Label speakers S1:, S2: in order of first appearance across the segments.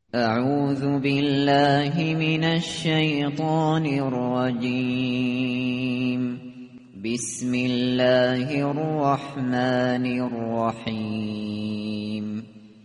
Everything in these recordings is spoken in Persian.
S1: اعوذ بالله من الشیطان الرجیم. بسم الله الرحمن الرحیم.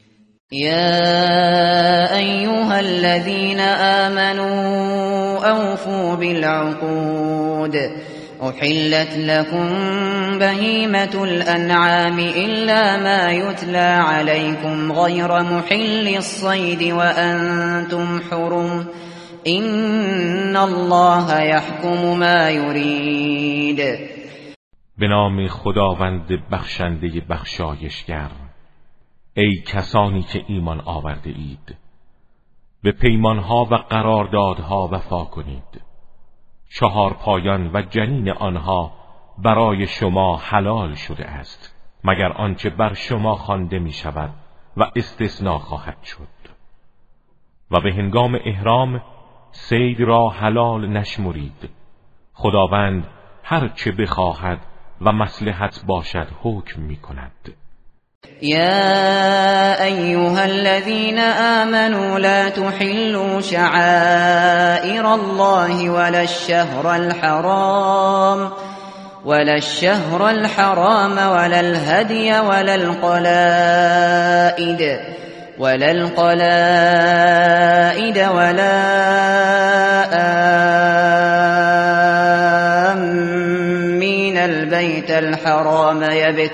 S1: يا أيها الذين آمنوا أوفوا بالعقود أحلت لكم بهيمة الأنعام إلا ما يتلى عليكم غير محل الصيد وأنتم حرم إن الله يحكم ما يريد.
S2: به نام خداوند بخشنده بخشایشگر. ای کسانی که ایمان آورده اید، به پیمانها و قراردادها وفا کنید. چهار پایان و جنین آنها برای شما حلال شده است مگر آنچه بر شما خوانده می شود و استثناء خواهد شد. و به هنگام احرام صید را حلال نشمرید. خداوند هر چه بخواهد و مصلحت باشد حکم می کند.
S1: يا أيها الذين آمنوا لا تحلوا شعائر الله ولا الشهر الحرام ولا الهدي ولا القلائد ولا آمين البيت الحرام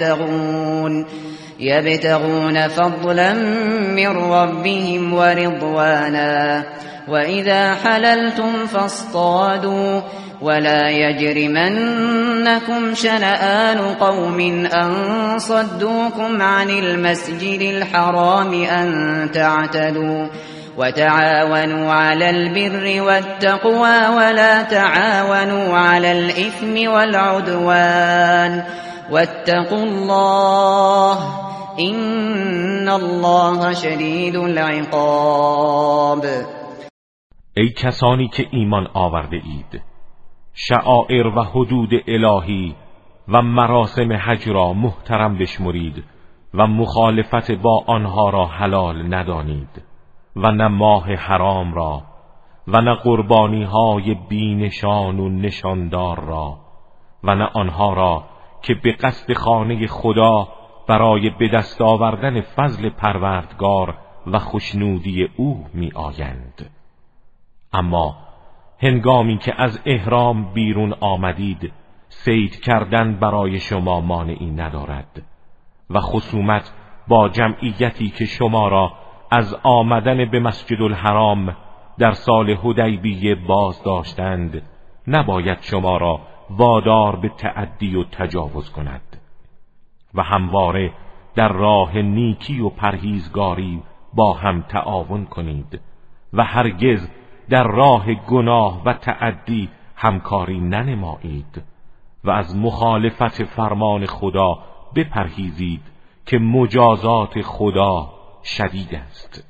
S1: يبتغون فضلا من ربهم ورضوانا وإذا حللتم فاصطادوا ولا يجرمنكم شنآن قوم أن صدوكم عن المسجد الحرام أن تعتدوا وتعاونوا على البر والتقوى ولا تعاونوا على الإثم والعدوان واتقوا الله إن الله شدید العقاب.
S2: ای کسانی که ایمان آورده اید، شعائر و حدود الهی و مراسم حج را محترم بشمرید و مخالفت با آنها را حلال ندانید و نه ماه حرام را و نه قربانی های بی نشان و نشاندار را و نه آنها را که به قصد خانه خدا برای به دست آوردن فضل پروردگار و خوشنودی او می آیند. اما هنگامی که از احرام بیرون آمدید، صید کردن برای شما مانعی ندارد و خصومت با جمعیتی که شما را از آمدن به مسجد الحرام در سال حدیبیه باز داشتند نباید شما را وادار به تعدی و تجاوز کند و همواره در راه نیکی و پرهیزگاری با هم تعاون کنید و هرگز در راه گناه و تعدی همکاری ننمایید و از مخالفت فرمان خدا بپرهیزید که مجازات خدا شدید است.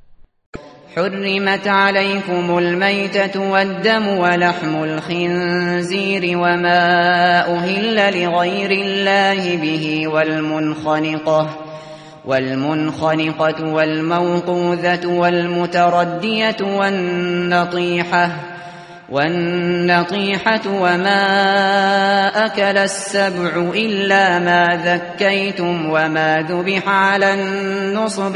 S1: حرمت عليكم الميتة والدم ولحم الخنزير وما أهل لغير الله به والمنخنقة والموقوذة والمتردية والنطيحة وما أكل السبع إلا ما ذكيتم وما ذبح على النصب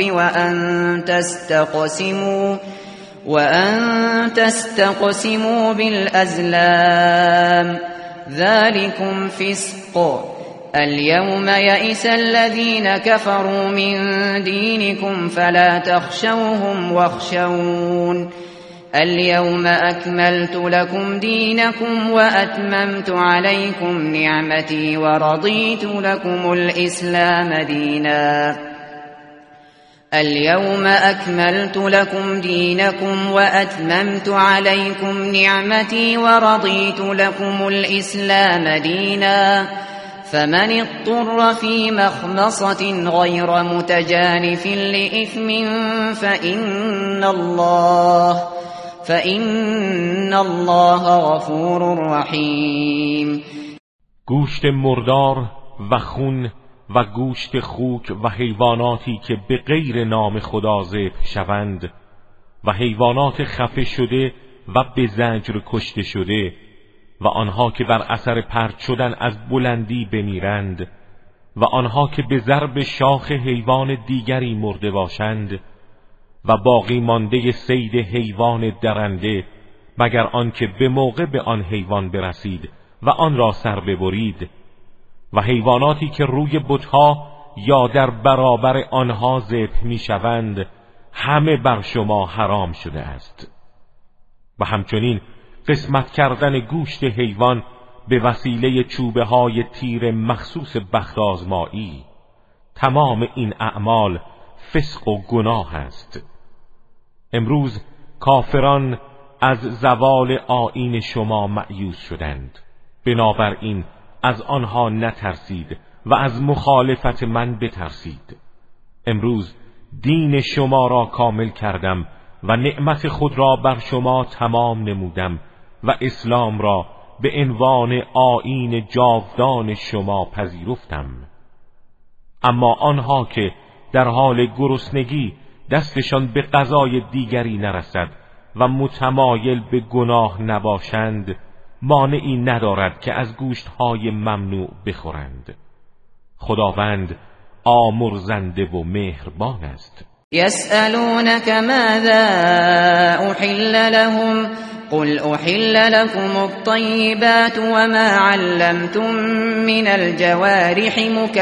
S1: وأن تستقسموا بالأزلام ذلكم فسق. اليوم يئس الذين كفروا من دينكم فلا تخشوهم واخشون اليوم أكملت لكم دينكم وأتممت عليكم نعمتي ورضيت لكم الإسلام دينا. اليوم أكملت لكم دينكم وأتممت عليكم نعمتي ورضيت لكم الإسلام دينا. فمن اضطر في مخمصة غير متجانف لإثم فإن الله غفور رحیم.
S2: گوشت مردار و خون و گوشت خوک و حیواناتی که به غیر نام خدا ذبح شوند و حیوانات خفه شده و به زجر کشته شده و آنها که بر اثر پرت شدن از بلندی بمیرند و آنها که به ضرب شاخ حیوان دیگری مرده باشند و باقی مانده صید حیوان درنده مگر آنکه به موقع به آن حیوان برسید و آن را سر ببرید و حیواناتی که روی بتها یا در برابر آنها ذبح میشوند همه بر شما حرام شده است. و همچنین قسمت کردن گوشت حیوان به وسیله چوبه های تیر مخصوص بخت آزمایی، تمام این اعمال فسق و گناه است. امروز کافران از زوال آیین شما مأیوس شدند، بنابراین از آنها نترسید و از مخالفت من بترسید. امروز دین شما را کامل کردم و نعمت خود را بر شما تمام نمودم و اسلام را به عنوان آیین جاودان شما پذیرفتم. اما آنها که در حال گرسنگی دستشان به غذای دیگری نرسد و متمایل به گناه نباشند مانعی ندارد که از گوشتهای ممنوع بخورند. خداوند آمرزنده و مهربان است.
S1: يسألونك ماذا أحل لهم قل أحل لكم الطيبات وما علمتم من الجوارح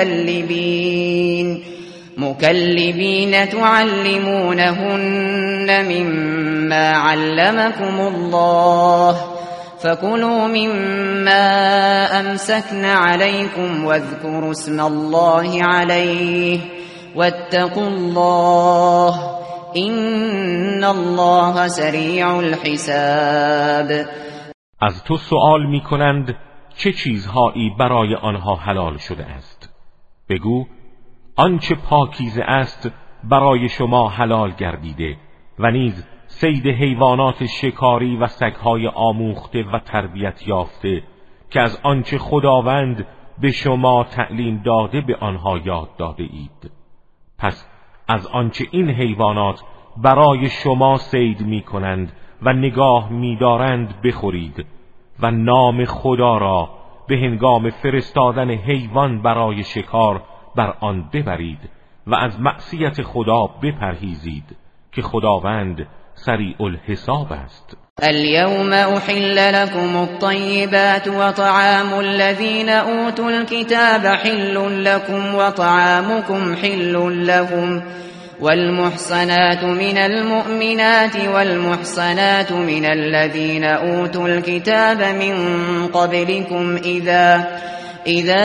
S1: مكلبين تعلمونهن مما علمكم الله فكلوا مما أمسكن عليكم واذكروا اسم الله عليه واتقوا الله إن الله سریع الحساب.
S2: از تو سؤال می کنند چه چیزهایی برای آنها حلال شده است؟ بگو آنچه پاکیزه است برای شما حلال گردیده و نیز صید حیوانات شکاری و سگهای آموخته و تربیت یافته که از آنچه خداوند به شما تعلیم داده به آنها یاد داده اید. پس از آنچه این حیوانات برای شما صید می کنند و نگاه می دارند بخورید و نام خدا را به هنگام فرستادن حیوان برای شکار بر آن ببرید و از معصیت خدا بپرهیزید که خداوند سریع الحساب است.
S1: اليوم أحل لكم الطيبات وطعام الذين أوتوا الكتاب حل لكم وطعامكم حل لهم والمحصنات من المؤمنات والمحصنات من الذين أوتوا الكتاب من قبلكم إذا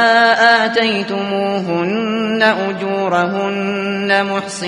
S1: آتيتموهن أجورهن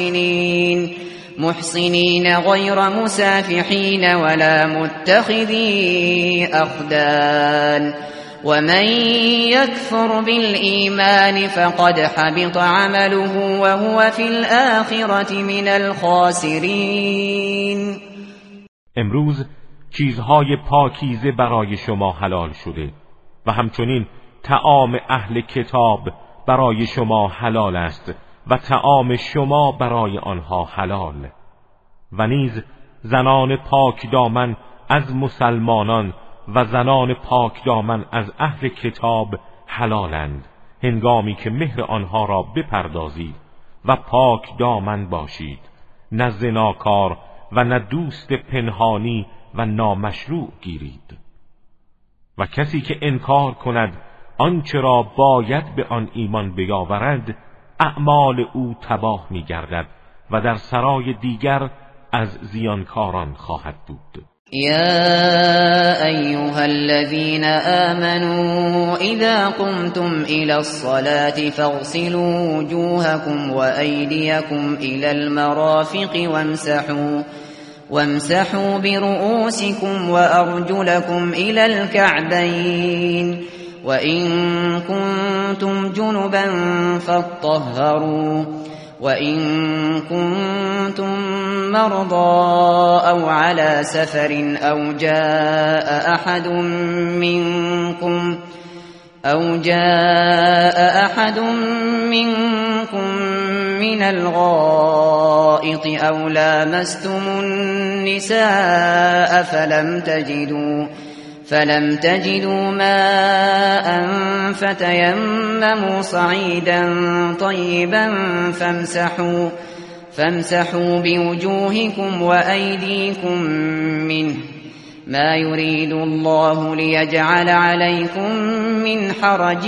S1: محصنين غير مسافحين ولا متخذي أخدان ومن يكفر بالإيمان فقد حبط عمله وهو في الآخرة من الخاسرين.
S2: امروز چیزهای پاکیزه برای شما حلال شده و همچنین طعام اهل کتاب برای شما حلال است و طعام شما برای آنها حلال و نیز زنان پاک دامن از مسلمانان و زنان پاک دامن از اهل کتاب حلالند هنگامی که مهر آنها را بپردازید و پاک دامن باشید، نه زناکار و نه دوست پنهانی و نامشروع گیرید. و کسی که انکار کند آنچه را باید به آن ایمان بیاورد اعمال او تباه می گردد و در سرای دیگر از زیانکاران خواهد بود.
S1: يا أيها الذين آمنوا إذا قمتم إلى الصلاة فاغسلوا وجوهكم وأيديكم إلى المرافق وامسحوا برؤوسكم وأرجلكم إلى الكعبين وإن كنتم جنبا فاطهروا وإن كنتم مرضى أو على سفر أو جاء او جاء احد منكم من الغائط او لامستم النساء فلم تجدوا ماء فتيمموا صعيدا طيبا فامسحوا بوجوهكم وأيديكم منه ما يريد الله ليجعل عليكم من حرج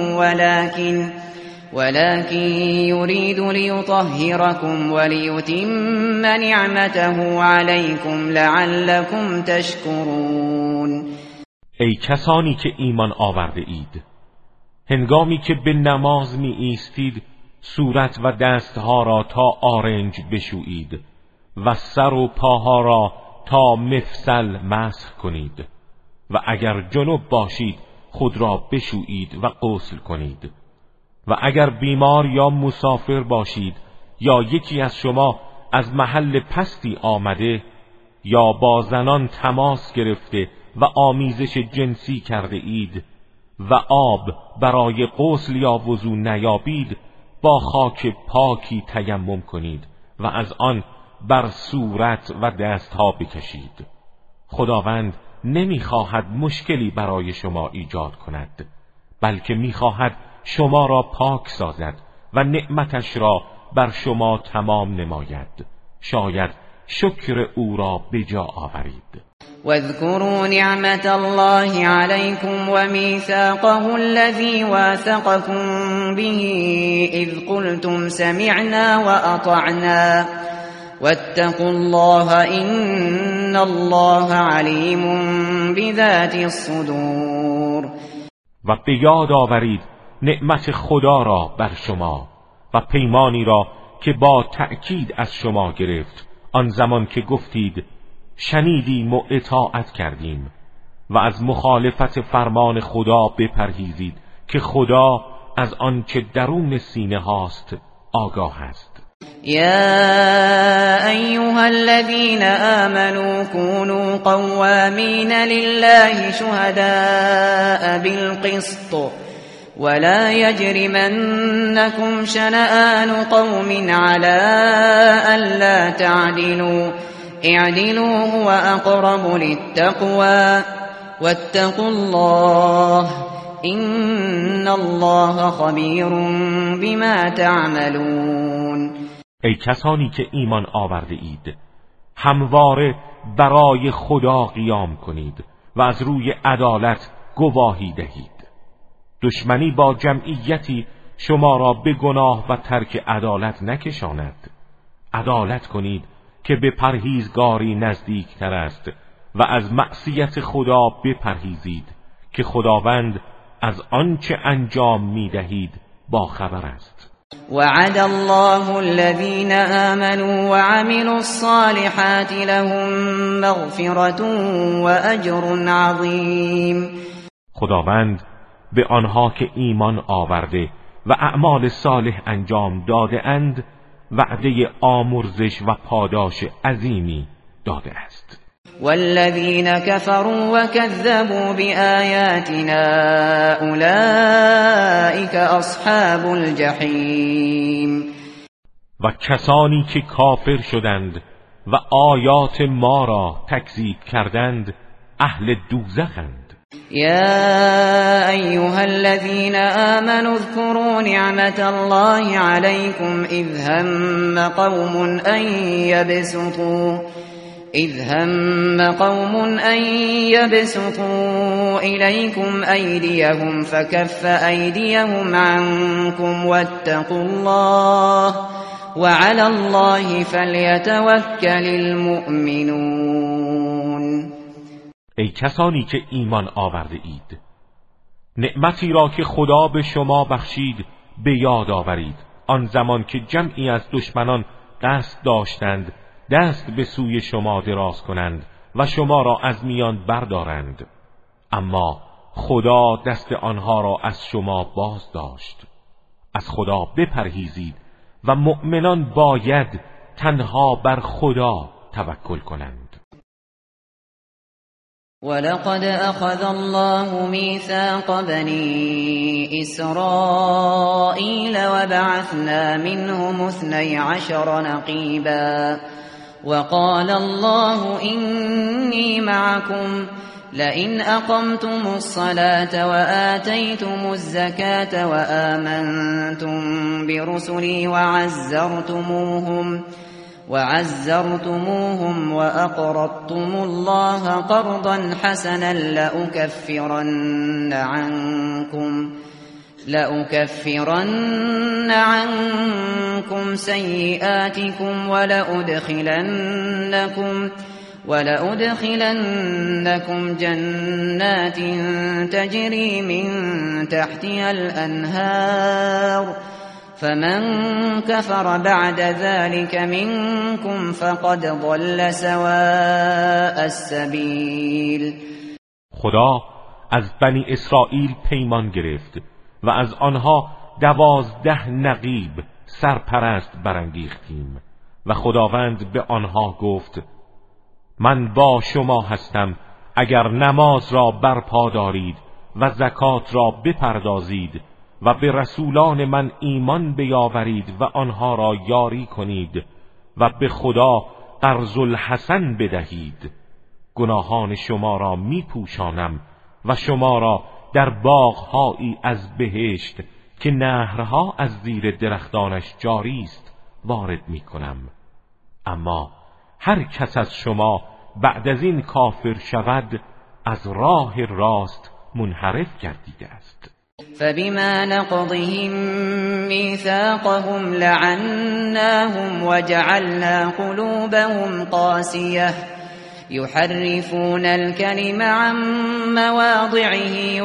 S1: ولكن يريد ليطهركم وليتم نعمته عليكم لعلكم تشکرون.
S2: ای کسانی که ایمان آورده اید، هنگامی که به نماز می ایستید صورت و دستها را تا آرنج بشویید و سر و پاها را تا مفصل مسح کنید و اگر جنب باشید خود را بشویید و غسل کنید و اگر بیمار یا مسافر باشید یا یکی از شما از محل پستی آمده یا با زنان تماس گرفته و آمیزش جنسی کرده اید و آب برای غسل یا وضو نیابید، با خاک پاکی تیمم کنید و از آن بر صورت و دستها بکشید. خداوند نمیخواهد مشکلی برای شما ایجاد کند، بلکه میخواهد شما را پاک سازد و نعمتش را بر شما تمام نماید. شاید شکر او را به جا آورید.
S1: واذكروا نعمة الله عليكم وميثاقه الذي واثقكم به إذ قلتم سمعنا وأطعنا واتقوا الله إن الله عليم بذات الصدور.
S2: و به یاد آورید نعمت خدا را بر شما و پیمانی را که با تأکید از شما گرفت آن زمان که گفتید شنیدیم و اطاعت کردیم و از مخالفت فرمان خدا بپرهیزید که خدا از آنچه درون سینه هاست آگاه است.
S1: یا ایها الذین آمنوا كونوا قوامین لله شهداء بالقسط ولا يجرمنكم شنآن قوم على ألا تعدلوا اعدلوا هو أقرب للتقوى واتقوا الله إن الله خبير بما تعملون.
S2: ای کسانی که ایمان آورده اید، همواره برای خدا قیام کنید و از روی عدالت گواهی دهید. دشمنی با جمعیتی شما را به گناه و ترک عدالت نکشاند. عدالت کنید که به پرهیزگاری نزدیکتر است و از معصیت خدا بپرهیزید که خداوند از آنچه انجام می‌دهید با خبر است.
S1: وعد الله الذين آمنوا وعملوا الصالحات لهم مغفرة وأجر عظیم.
S2: خداوند به آنها که ایمان آورده و اعمال صالح انجام داده اند وعده آمرزش و پاداش عظیمی داده است.
S1: والذین كفروا وكذبوا بآیاتنا اولئک اصحاب الجحیم.
S2: و کسانی که کافر شدند و آیات ما را تکذیب کردند اهل دوزخند.
S1: يا أيها الذين آمنوا اذكروا نعمة الله عليكم إذ هم قوم أن يبسطوا إليكم أيديهم فكف أيديهم عنكم واتقوا الله وعلى الله فليتوكل المؤمنون.
S2: ای کسانی که ایمان آورده اید، نعمتی را که خدا به شما بخشید به یاد آورید آن زمان که جمعی از دشمنان قصد داشتند دست به سوی شما دراز کنند و شما را از میان بردارند، اما خدا دست آنها را از شما باز داشت. از خدا بپرهیزید و مؤمنان باید تنها بر خدا توکل کنند.
S1: ولقد أخذ الله ميثاق بني إسرائيل وبعثنا منهم 12 نقيبا وقال الله إني معكم لئن أقمتم الصلاة وآتيتم الزكاة وآمنتم برسلي وعزرتموهم وأقرضتم الله قرضا حسنا لأكفرن عنكم سيئاتكم ولأدخلنكم جنات تجري من تحتها الأنهار فمن كفر بعد ذلك منكم فقد ضل سواء السبیل.
S2: خدا از بنی اسرائیل پیمان گرفت و از آنها 12 نقیب سرپرست برانگیختیم و خداوند به آنها گفت من با شما هستم اگر نماز را برپا دارید و زکات را بپردازید و به رسولان من ایمان بیاورید و آنها را یاری کنید و به خدا قرض الحسن بدهید، گناهان شما را میپوشانم و شما را در باغهایی از بهشت که نهرها از زیر درختانش جاری است وارد میکنم. اما هر کس از شما بعد از این کافر شود از راه راست منحرف گردیده است.
S1: فبما نقضهم ميثاقهم لعناهم وجعلنا قلوبهم قاسية يحرفون الكلم عن مواضعه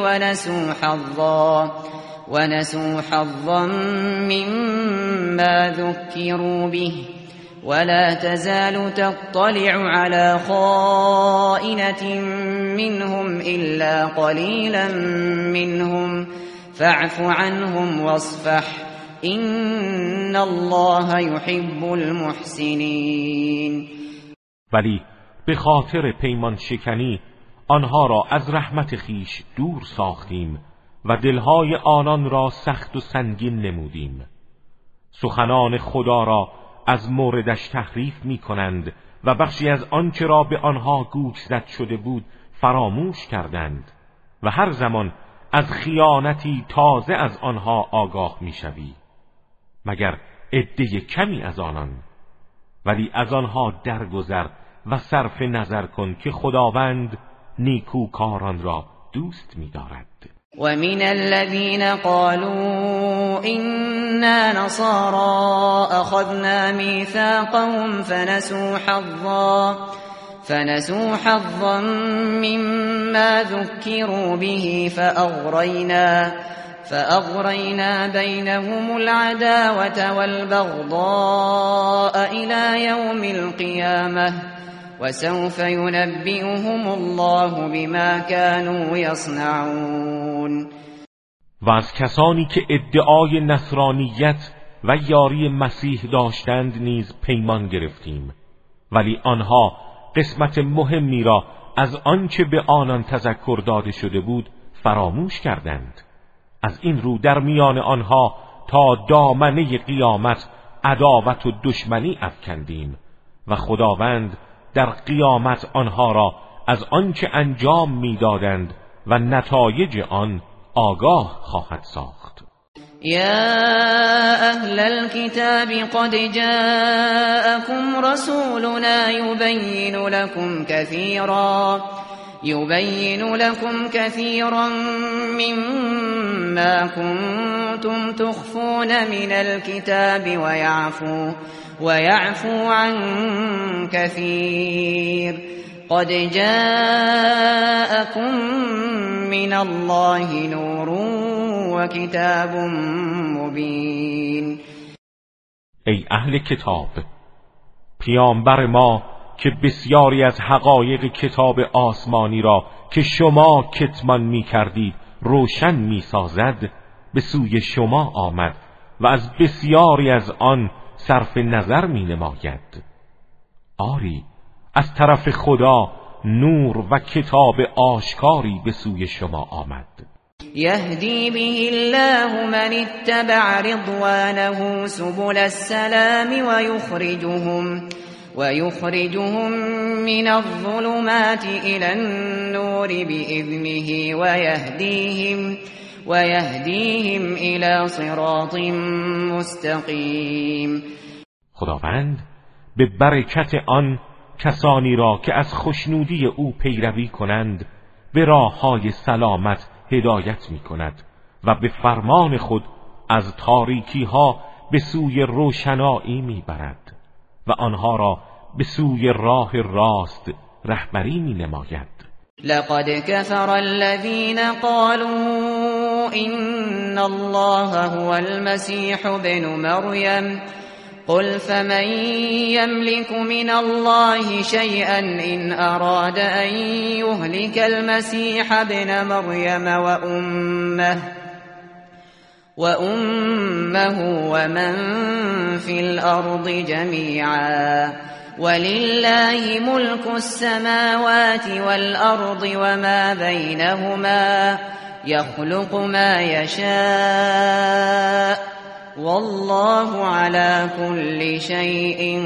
S1: ونسوا حظا مما ذكروا به ولا تزال تطلع على خائنة منهم إلا قليلا منهم فاعف عنهم واصفح إن الله يحب المحسنين.
S2: ولی به خاطر پیمان شکنی آنها را از رحمت خیش دور ساختیم و دلهای آنان را سخت و سنگین نمودیم. سخنان خدا را از موردش تحریف می کنند و بخشی از آنچه را به آنها گوش زد شده بود فراموش کردند و هر زمان از خیانتی تازه از آنها آگاه می شوی مگر عده کمی از آنان. ولی از آنها درگذر و صرف نظر کن که خداوند نیکوکاران را دوست می دارد.
S1: ومن الذين قالوا إنا نصارى أخذنا ميثاقهم فنسوا حظا مما ذكروا به فأغرينا بينهم العداوة والبغضاء إلى يوم القيامة وسوف ينبئهم الله بما كانوا يصنعون.
S2: و از کسانی که ادعای نصرانیت و یاری مسیح داشتند نیز پیمان گرفتیم، ولی آنها قسمت مهمی را از آنچه به آنان تذکر داده شده بود فراموش کردند. از این رو در میان آنها تا دامنه قیامت عداوت و دشمنی افکندیم و خداوند در قیامت آنها را از آنچه انجام میدادند و نتایج آن آگاه خواهد ساخت.
S1: یا اهل الكتاب قد جاءكم رسولنا يبين لكم كثيرا مما كنتم تخفون من الكتاب ويعفو عن كثير قد جاءكم من الله نور وكتاب مبين.
S2: ای اهل کتاب، پیامبر ما که بسیاری از حقایق کتاب آسمانی را که شما کتمان می کردید روشن می سازد به سوی شما آمد و از بسیاری از آن صرف نظر می نماید. آری از طرف خدا نور و کتاب آشکاری به سوی شما آمد.
S1: یهدی به الله من اتبع رضوانه سبل السلام ويخرجهم من الظلمات إلى النور بإذنه ويهديهم إلى صراط مستقیم.
S2: خداوند به برکت آن کسانی را که از خوشنودی او پیروی کنند به راههای سلامت هدایت می کند و به فرمان خود از تاریکی ها به سوی روشنایی می برد و آنها را به سوی راه راست رهبری می نماید.
S1: لقد كفر الذين قالوا إن الله هو المسيح ابن مريم قل فمن يملك من الله شيئا إن أراد أن يهلك المسيح ابن مريم وأمه ومن في الأرض جميعا ولله ملك السماوات والأرض وما بينهما يخلق ما يشاء والله على كل شيء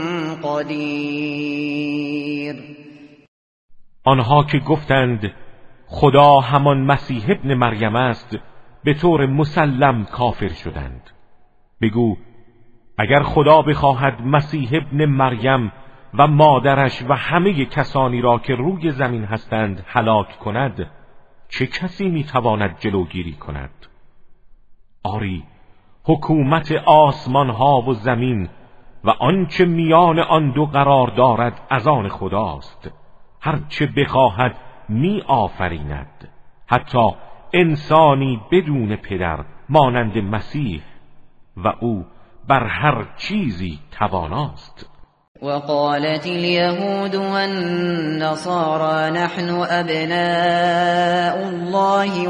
S1: قدیر.
S2: آنها که گفتند خدا همان مسیح ابن مریم است به طور مسلم کافر شدند. بگو اگر خدا بخواهد مسیح ابن مریم و مادرش و همه کسانی را که روی زمین هستند هلاک کند، چه کسی میتواند جلوگیری کند؟ آری حکومت آسمان ها و زمین و آنچه میان آن دو قرار دارد از آن خداست. هرچه بخواهد می آفریند، حتی انسانی بدون پدر مانند مسیح، و او بر هر چیزی تواناست.
S1: وقالت اليهود والنصارى نحن أبناء الله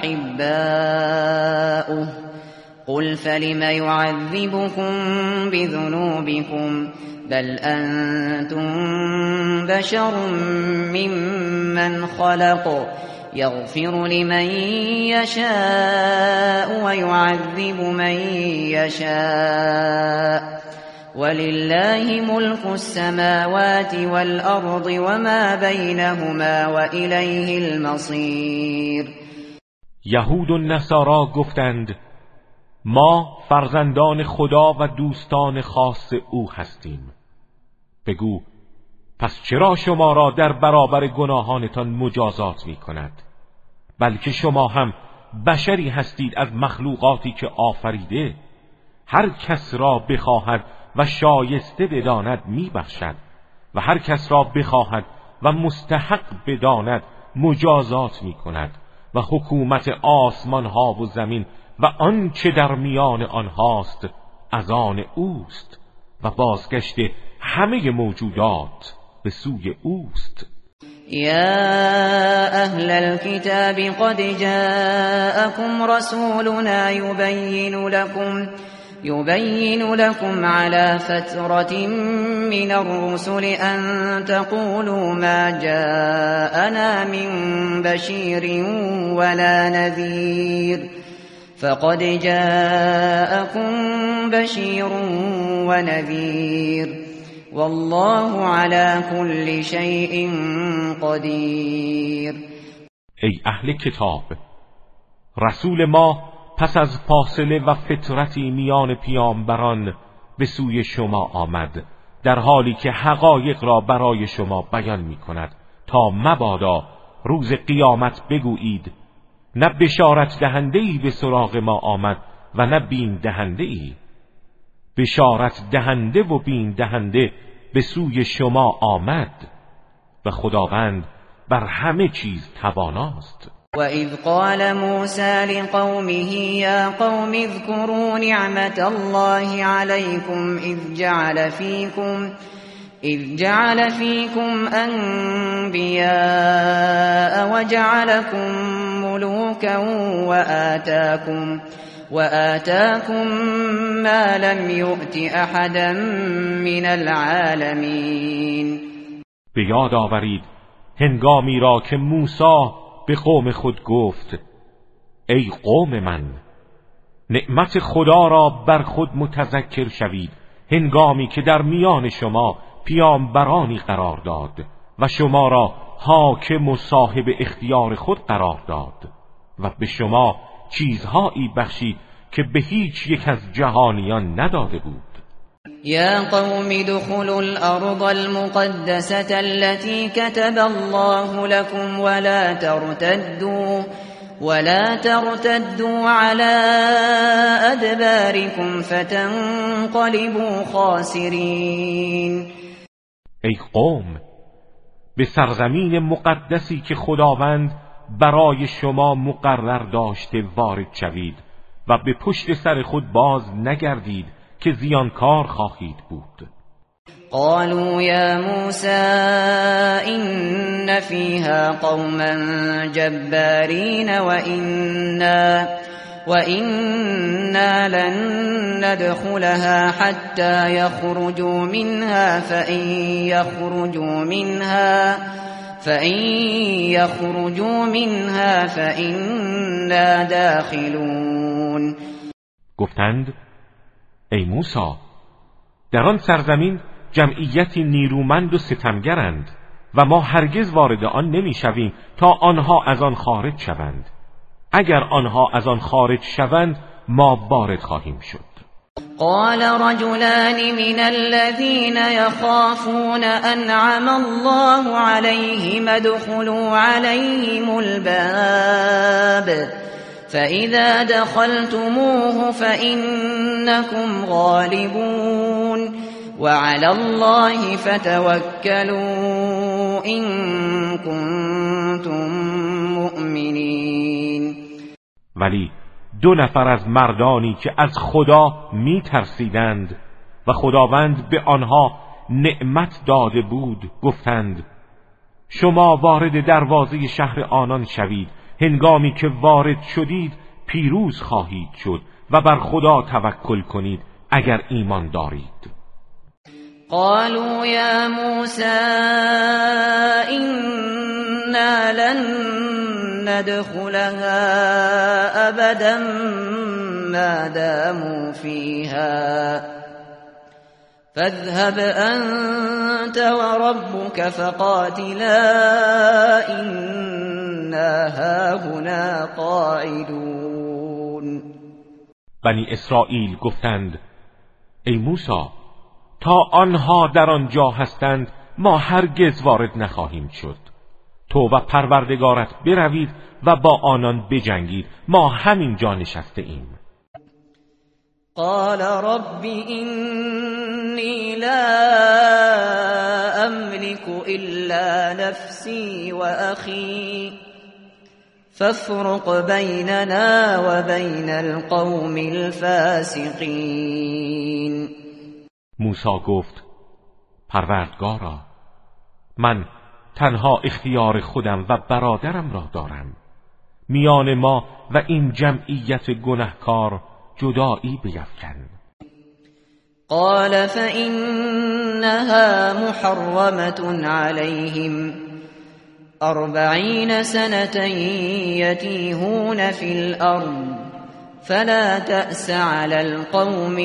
S1: وأحباؤه قل فلم يعذبكم بذنوبكم بل أنتم بشر ممن خلق يغفر لمن يشاء ويعذب من يشاء ولله ملك السماوات والأرض وما بينهما وإليه المصير.
S2: یهود و نصارا گفتند ما فرزندان خدا و دوستان خاص او هستیم. بگو پس چرا شما را در برابر گناهانتان مجازات می کند؟ بلکه شما هم بشری هستید از مخلوقاتی که آفریده. هر کس را بخواهد و شایسته بداند می بخشد و هر کس را بخواهد و مستحق بداند مجازات می کند و حکومت آسمان ها و زمین و آنچه در میان آنهاست از آن اوست و بازگشت همه موجودات به سوی اوست.
S1: یا اهل الكتاب قد جاءكم رسولنا يبين لكم على فترة من الرسل أن تقولوا ما جاءنا من بشير ولا نذير فقد جاءكم بشير ونذير والله على كل شيء قدیر.
S2: ای اهل کتاب، رسول ما پس از فاصله و فترتی میان پیامبران به سوی شما آمد در حالی که حقایق را برای شما بیان می کند تا مبادا روز قیامت بگویید نه بشارت دهنده‌ای به سراغ ما آمد و نه بین دهنده‌ای. بشارت دهنده و بین دهنده به سوی شما آمد و خداوند بر همه چیز تواناست.
S1: وَإِذْ قَالَ مُوسَى لِقَوْمِهِ يَا قَوْمِ اذْكُرُوا نِعْمَةَ اللَّهِ عَلَيْكُمْ إِذْ جَعَلَ فِيكُمْ أَنْبِيَاءَ وَجَعَلَكُمْ مُلُوكًا وآتاكم ما لم يؤت أحدا من العالمين.
S2: به یاد آورید هنگامی را که موسی به قوم خود گفت ای قوم من، نعمت خدا را بر خود متذکر شوید هنگامی که در میان شما پیامبرانی قرار داد و شما را حاکم و صاحب اختیار خود قرار داد و به شما چیزهایی بخشید که به هیچ یک از جهانیان نداده بود.
S1: یا قوم ادخلوا الارض المقدسة التي كتب الله لكم ولا ترتدوا على ادباركم فتنقلبوا خاسرین.
S2: ای قوم، به سرزمین مقدسی که خداوند برای شما مقرر داشته وارد شوید و به پشت سر خود باز نگردید که زیانکار خواهید بود.
S1: قالوا یا موسی إن فيها قوما جبارین وإنا لن ندخلها حتى يخرجوا منها فإن يخرجوا منها فإنا داخلون.
S2: گفتند ای موسی، در آن سرزمین جمعیتی نیرومند و ستمگرند و ما هرگز وارد آن نمی‌شویم تا آنها از آن خارج شوند. اگر آنها از آن خارج شوند ما وارد خواهیم شد.
S1: قال رجلان من الذين يخافون أنعم الله عليهم ادخلوا عليهم الباب فإذا دخلتموه فإنكم غالبون وعلى الله فتوكلوا إن كنتم مؤمنين.
S2: ولی دو نفر از مردانی که از خدا می ترسیدند و خداوند به آنها نعمت داده بود گفتند شما وارد دروازه شهر آنان شوید، هنگامی که وارد شدید پیروز خواهید شد و بر خدا توکل کنید اگر ایمان دارید.
S1: قالوا یا موسی إنا لن ندخلها أبدا ما داموا فيها فاذهب أنت وربك فقاتلا إنا هاهنا قاعدون.
S2: بنی اسرائیل گفتند ای موسی، تا آنها در آنجا هستند ما هرگز وارد نخواهیم شد. تو و پروردگارت بروید و با آنان بجنگید، ما همین جا نشسته ایم.
S1: قال رب إني لا أملك إلا نفسي وأخي فافرق بيننا وبين القوم الفاسقين.
S2: موسی گفت پروردگارا، من تنها اختیار خودم و برادرم را دارم، میان ما و این جمعیت گنهکار جدایی بیفکن.
S1: قال فإنها محرمة عليهم 40 سنة يتيهون في الأرض فلا تأس على القوم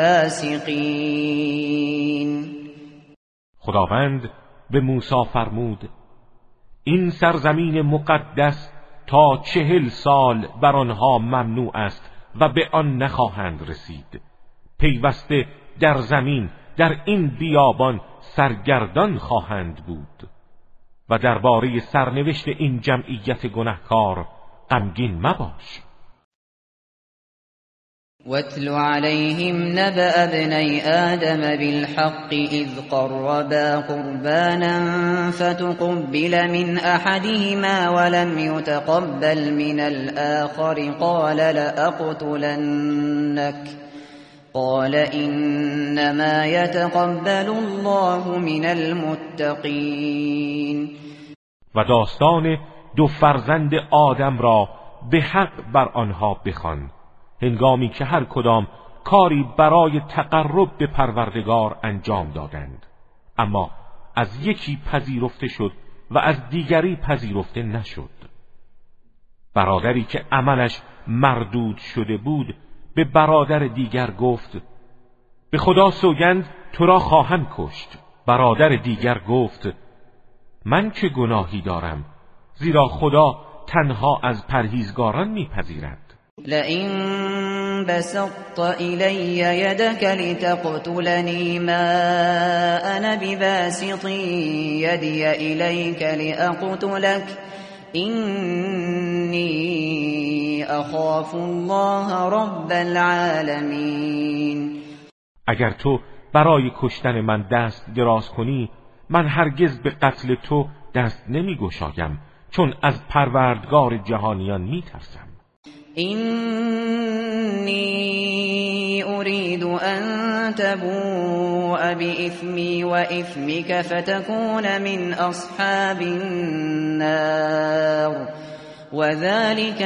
S1: الفاسقين.
S2: خداوند به موسی فرمود این سرزمین مقدس تا 40 سال بر آنها ممنوع است و به آن نخواهند رسید. پیوسته در زمین در این بیابان سرگردان خواهند بود و درباره سرنوشت این جمعیت گناهکار غمگین مباش.
S1: واتل عليهم نبأ ابني آدم بالحق إذ قربا قربانا فتقبل من أحدهما ولم يتقبل من الآخر قال لأقتلنك قال إنما يتقبل الله من المتقين.
S2: و داستان دو فرزند آدم را به حق بر آنها بخوان هنگامی که هر کدام کاری برای تقرب به پروردگار انجام دادند، اما از یکی پذیرفته شد و از دیگری پذیرفته نشد. برادری که عملش مردود شده بود به برادر دیگر گفت به خدا سوگند تو را خواهم کشت. برادر دیگر گفت من چه گناهی دارم، زیرا خدا تنها از پرهیزگاران میپذیرد.
S1: لئن بسطت إلي يدك لتقتلني ما أنا بباسط يدي إليك لأقتلك إني أخاف الله رب العالمین.
S2: اگر تو برای کشتن من دست دراز کنی، من هرگز به قتل تو دست نمی گشایم، چون از پروردگار جهانیان می ترسم.
S1: إني أريد أن تبوء بإثمي وإثمك فتكون من أصحاب النار وذلك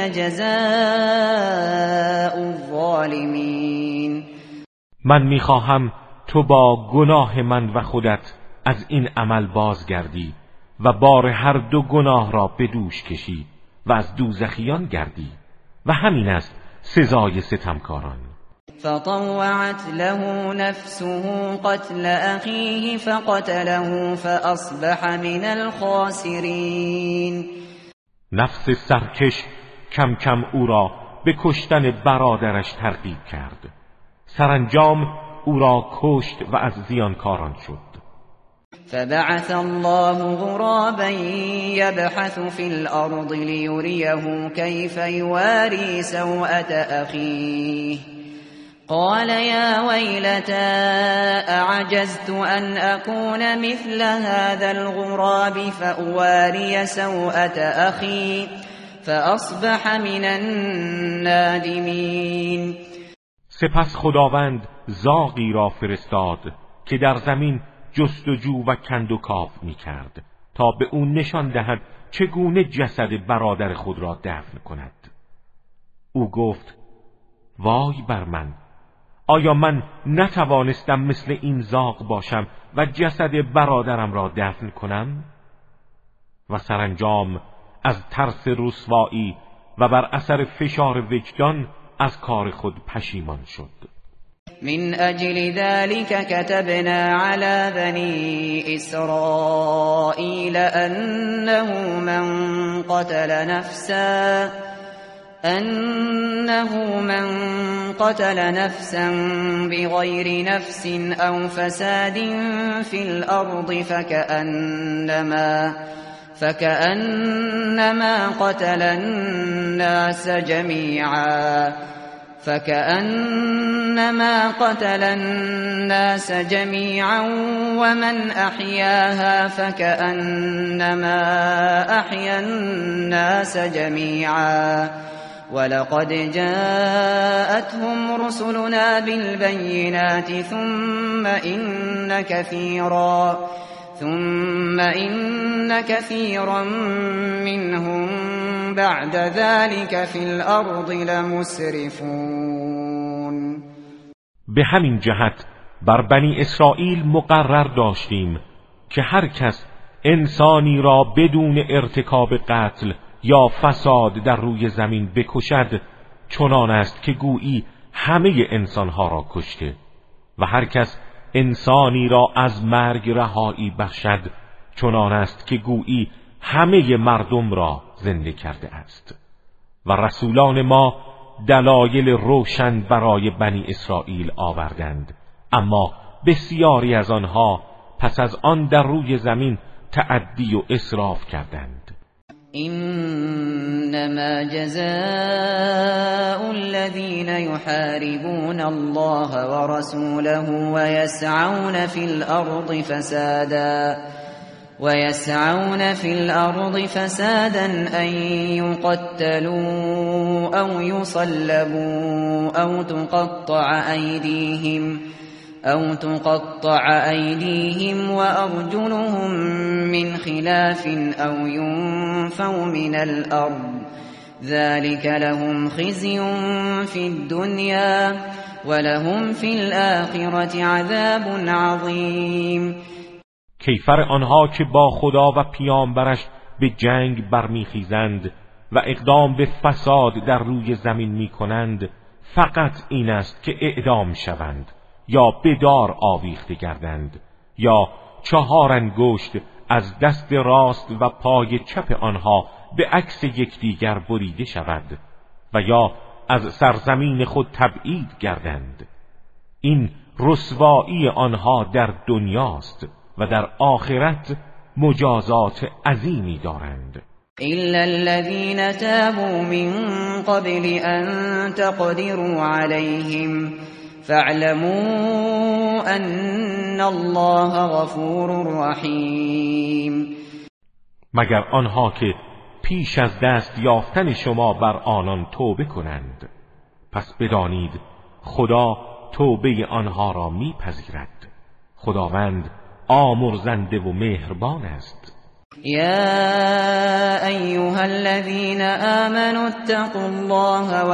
S1: جزاء الظالمین.
S2: من میخواهم تو با گناه من و خودت از این عمل بازگردی و بار هر دو گناه را به دوش کشی و از دوزخیان گردی و همین است سزای ستمکاران.
S1: فطوعت له نفسه قتل أخيه فقتله فأصبح من الخاسرین.
S2: نفس سرکش کم کم او را به کشتن برادرش ترغیب کرد. سرانجام او را کشت و از زیانکاران شد.
S1: فبعث الله غرابا يبحث في الأرض ليريه كيف يواري سوءة أخيه قال يا ويلتى أعجزت أن أكون مثل هذا الغراب فأواري سوءة أخي فأصبح من النادمين.
S2: سپس خداوند زاغی را فرستاد که در زمین جستجو و کندوکاو می کرد تا به او نشان دهد چگونه جسد برادر خود را دفن کند. او گفت وای بر من، آیا من نتوانستم مثل این زاغ باشم و جسد برادرم را دفن کنم؟ و سرانجام از ترس رسوایی و بر اثر فشار وجدان از کار خود پشیمان شد.
S1: من أجل ذلك كتبنا على بني إسرائيل أنه من قتل نفسا بغير نفس أو فساد في الأرض فكأنما قتل الناس جميعا ومن أحياها فكأنما أحيا الناس جميعا ولقد جاءتهم رسلنا بالبينات ثم إن كثيرا منهم بعد ذلك في الأرض لمسرفون.
S2: به همین جهت بر بنی اسرائیل مقرر داشتیم که هر کس انسانی را بدون ارتکاب قتل یا فساد در روی زمین بکشد چنان است که گویی همه انسانها را کشته و هر کس انسانی را از مرگ رهایی بخشد چنان است که گویی همه مردم را زنده کرده است. و رسولان ما دلایل روشن برای بنی اسرائیل آوردند، اما بسیاری از آنها پس از آن در روی زمین تعدی و اسراف کردند.
S1: إنما جزاء الذين يحاربون الله ورسوله ويسعون في الأرض فسادا أن يقتلوا أو يصلبوا أو تقطع أيديهم وأرجلهم من خلاف أو ينفوا من الأرض ذلك لهم خزي في الدنيا ولهم في الآخرة عذاب عظيم.
S2: کیفر آنها که با خدا و پیامبرش به جنگ برمیخیزند و اقدام به فساد در روی زمین میکنند فقط این است که اعدام شوند یا به دار آویخته گردند یا 4 انگشت از دست راست و پای چپ آنها به عکس یکدیگر بریده شود و یا از سرزمین خود تبعید گردند. این رسوایی آنها در دنیاست و در آخرت مجازات عظیمی دارند.
S1: إلا الذين تابوا من قبل أن تقدروا عليهم فاعلموا أن الله غفور رحیم.
S2: مگر آنها که پیش از دست یافتن شما بر آنان توبه کنند، پس بدانید خدا توبه آنها را میپذیرد. خداوند آمرزنده و مهربان است.
S1: يا أيها الذين آمنوا اتقوا الله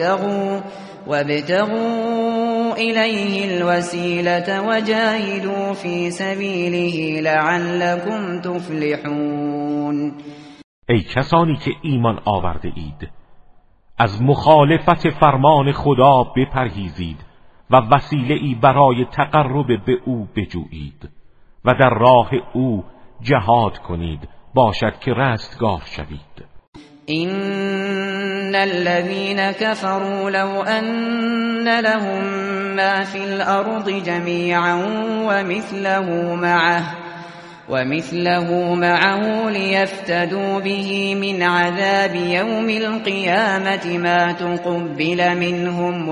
S1: وابتغوا إليه الوسيلة وجاهدوا في سبيله لعلكم تفلحون.
S2: ای کسانی که ایمان آورده اید، از مخالفت فرمان خدا بپرهیزید و وسیله‌ای برای تقرب به او بجویید و در راه او جهاد کنید، باشد که رستگار شوید.
S1: إن الذين كفروا لو أن لهم ما في الأرض جميعا ومثله معه ليفتدوا به من عذاب يوم القيامة ما تقبل منهم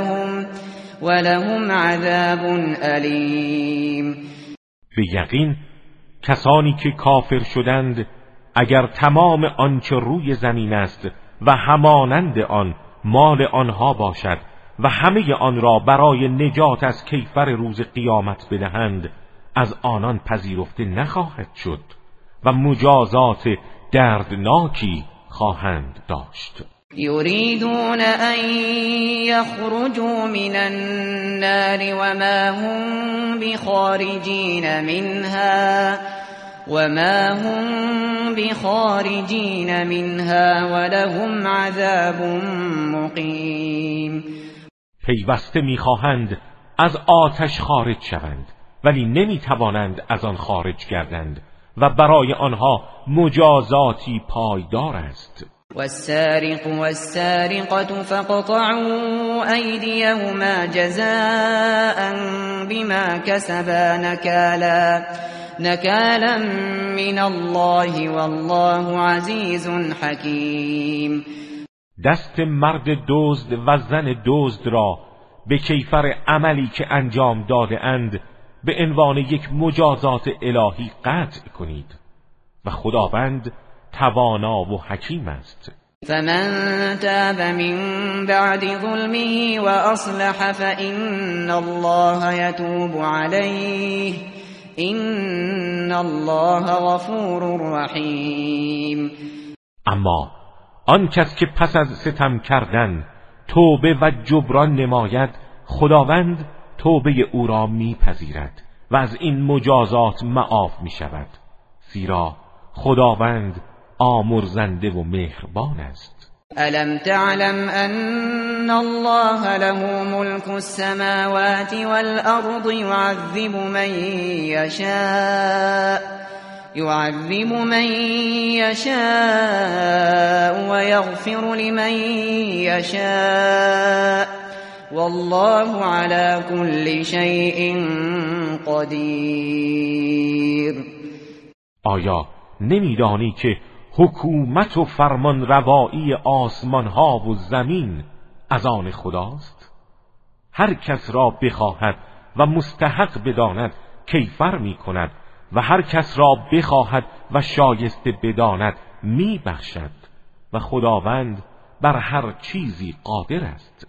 S1: ولهم عذاب أليم.
S2: به یقین کسانی که کافر شدند اگر تمام آنچه روی زمین است و همانند آن مال آنها باشد و همه آن را برای نجات از کیفر روز قیامت بدهند، از آنان پذیرفته نخواهد شد و مجازات دردناکی خواهند داشت.
S1: يريدون أن يخرجوا من النار وما هم بخارجين منها ولهم عذاب مقیم.
S2: پیوسته میخواهند از آتش خارج شوند ولی نمیتوانند از آن خارج گردند و برای آنها مجازاتی پایدار است.
S1: والسارق والسارقة فاقطعوا أيديهما جزاء بما كسبا نكالا من الله والله عزيز حكيم.
S2: دست مرد دزد و زن دزد را به کیفر عملی که انجام داده اند به عنوان یک مجازات الهی قطع کنید و خداوند توانا و حکیم است.
S1: فمن تاب من بعد ظلمه وأصلح فإن الله يتوب عليه إن الله غفور رحیم.
S2: اما آن کس که پس از ستم کردن توبه و جبران نماید، خداوند توبه او را میپذیرد و از این مجازات معاف می شود، زیرا خداوند آمرزنده و مهربان است.
S1: الم تعلم ان الله له ملك السماوات والارض يعذب من يشاء ويغفر لمن يشاء والله على كل شيء قدیر.
S2: آیا نمیدانی که حکومت و فرمان روایی آسمان ها و زمین از آن خداست؟ هر کس را بخواهد و مستحق بداند کیفر می کند و هر کس را بخواهد و شایسته بداند می بخشد و خداوند بر هر چیزی قادر است.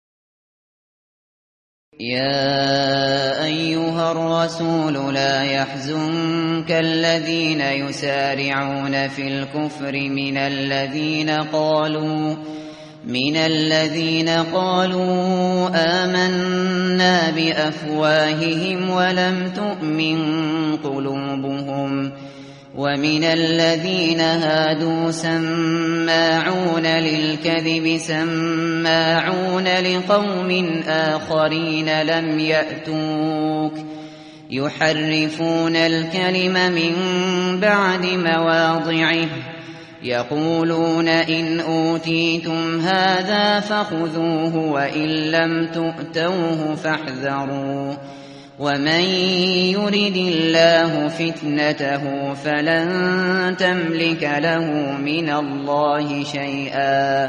S1: يا أيها الرسول لا يحزنك الذين يسارعون في الكفر من الذين من الذين قالوا آمنا بأفواههم ولم تؤمن قلوبهم ومن الذين هادوا سماعون للكذب سماعون لقوم آخرين لم يأتوك يحرفون الكلم من بعد مواضعه يقولون إن أوتيتم هذا فخذوه وإن لم تؤتوه فاحذروا ومن يرد الله فتنته فلن تملك له من الله شيئا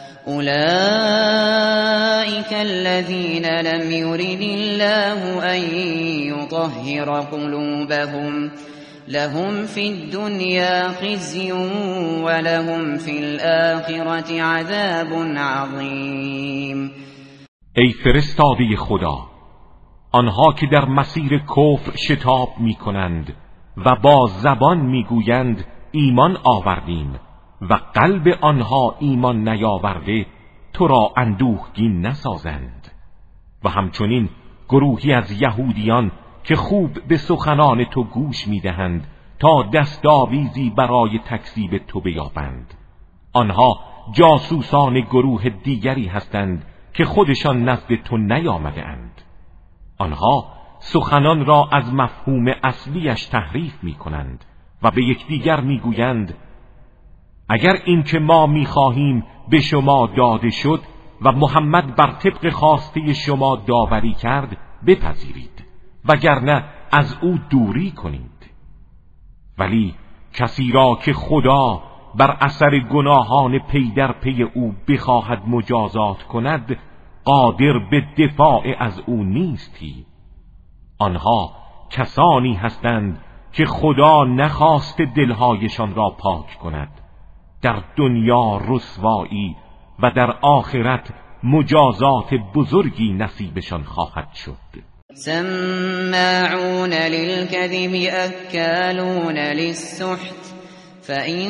S1: أولئك الذين لم يرد الله أن يطهر قلوبهم لهم في الدنيا خزي ولهم في الآخرة عذاب عظیم.
S2: ای فرستاده خدا، آنها که در مسیر کفر شتاب می کنند و با زبان می گویند ایمان آوردیم و قلب آنها ایمان نیاورده تو را اندوهگین نسازند، و همچنین گروهی از یهودیان که خوب به سخنان تو گوش میدهند تا دستاویزی برای تکذیب تو بیابند. آنها جاسوسان گروه دیگری هستند که خودشان نزد تو نیامده اند. آنها سخنان را از مفهوم اصلیش تحریف می کنند و به یکدیگر می گویند اگر این که ما می خواهیم به شما داده شد و محمد بر طبق خواسته شما داوری کرد بپذیرید، وگرنه از او دوری کنید. ولی کسی را که خدا بر اثر گناهان پی در پی او بخواهد مجازات کند قادر به دفاع از او نیستی. آنها کسانی هستند که خدا نخواست دلهایشان را پاک کند، در دنیا رسوایی و در آخرت مجازات بزرگی نصیبشان خواهد شد.
S1: سماعون للكذب اکالون للسحت فإن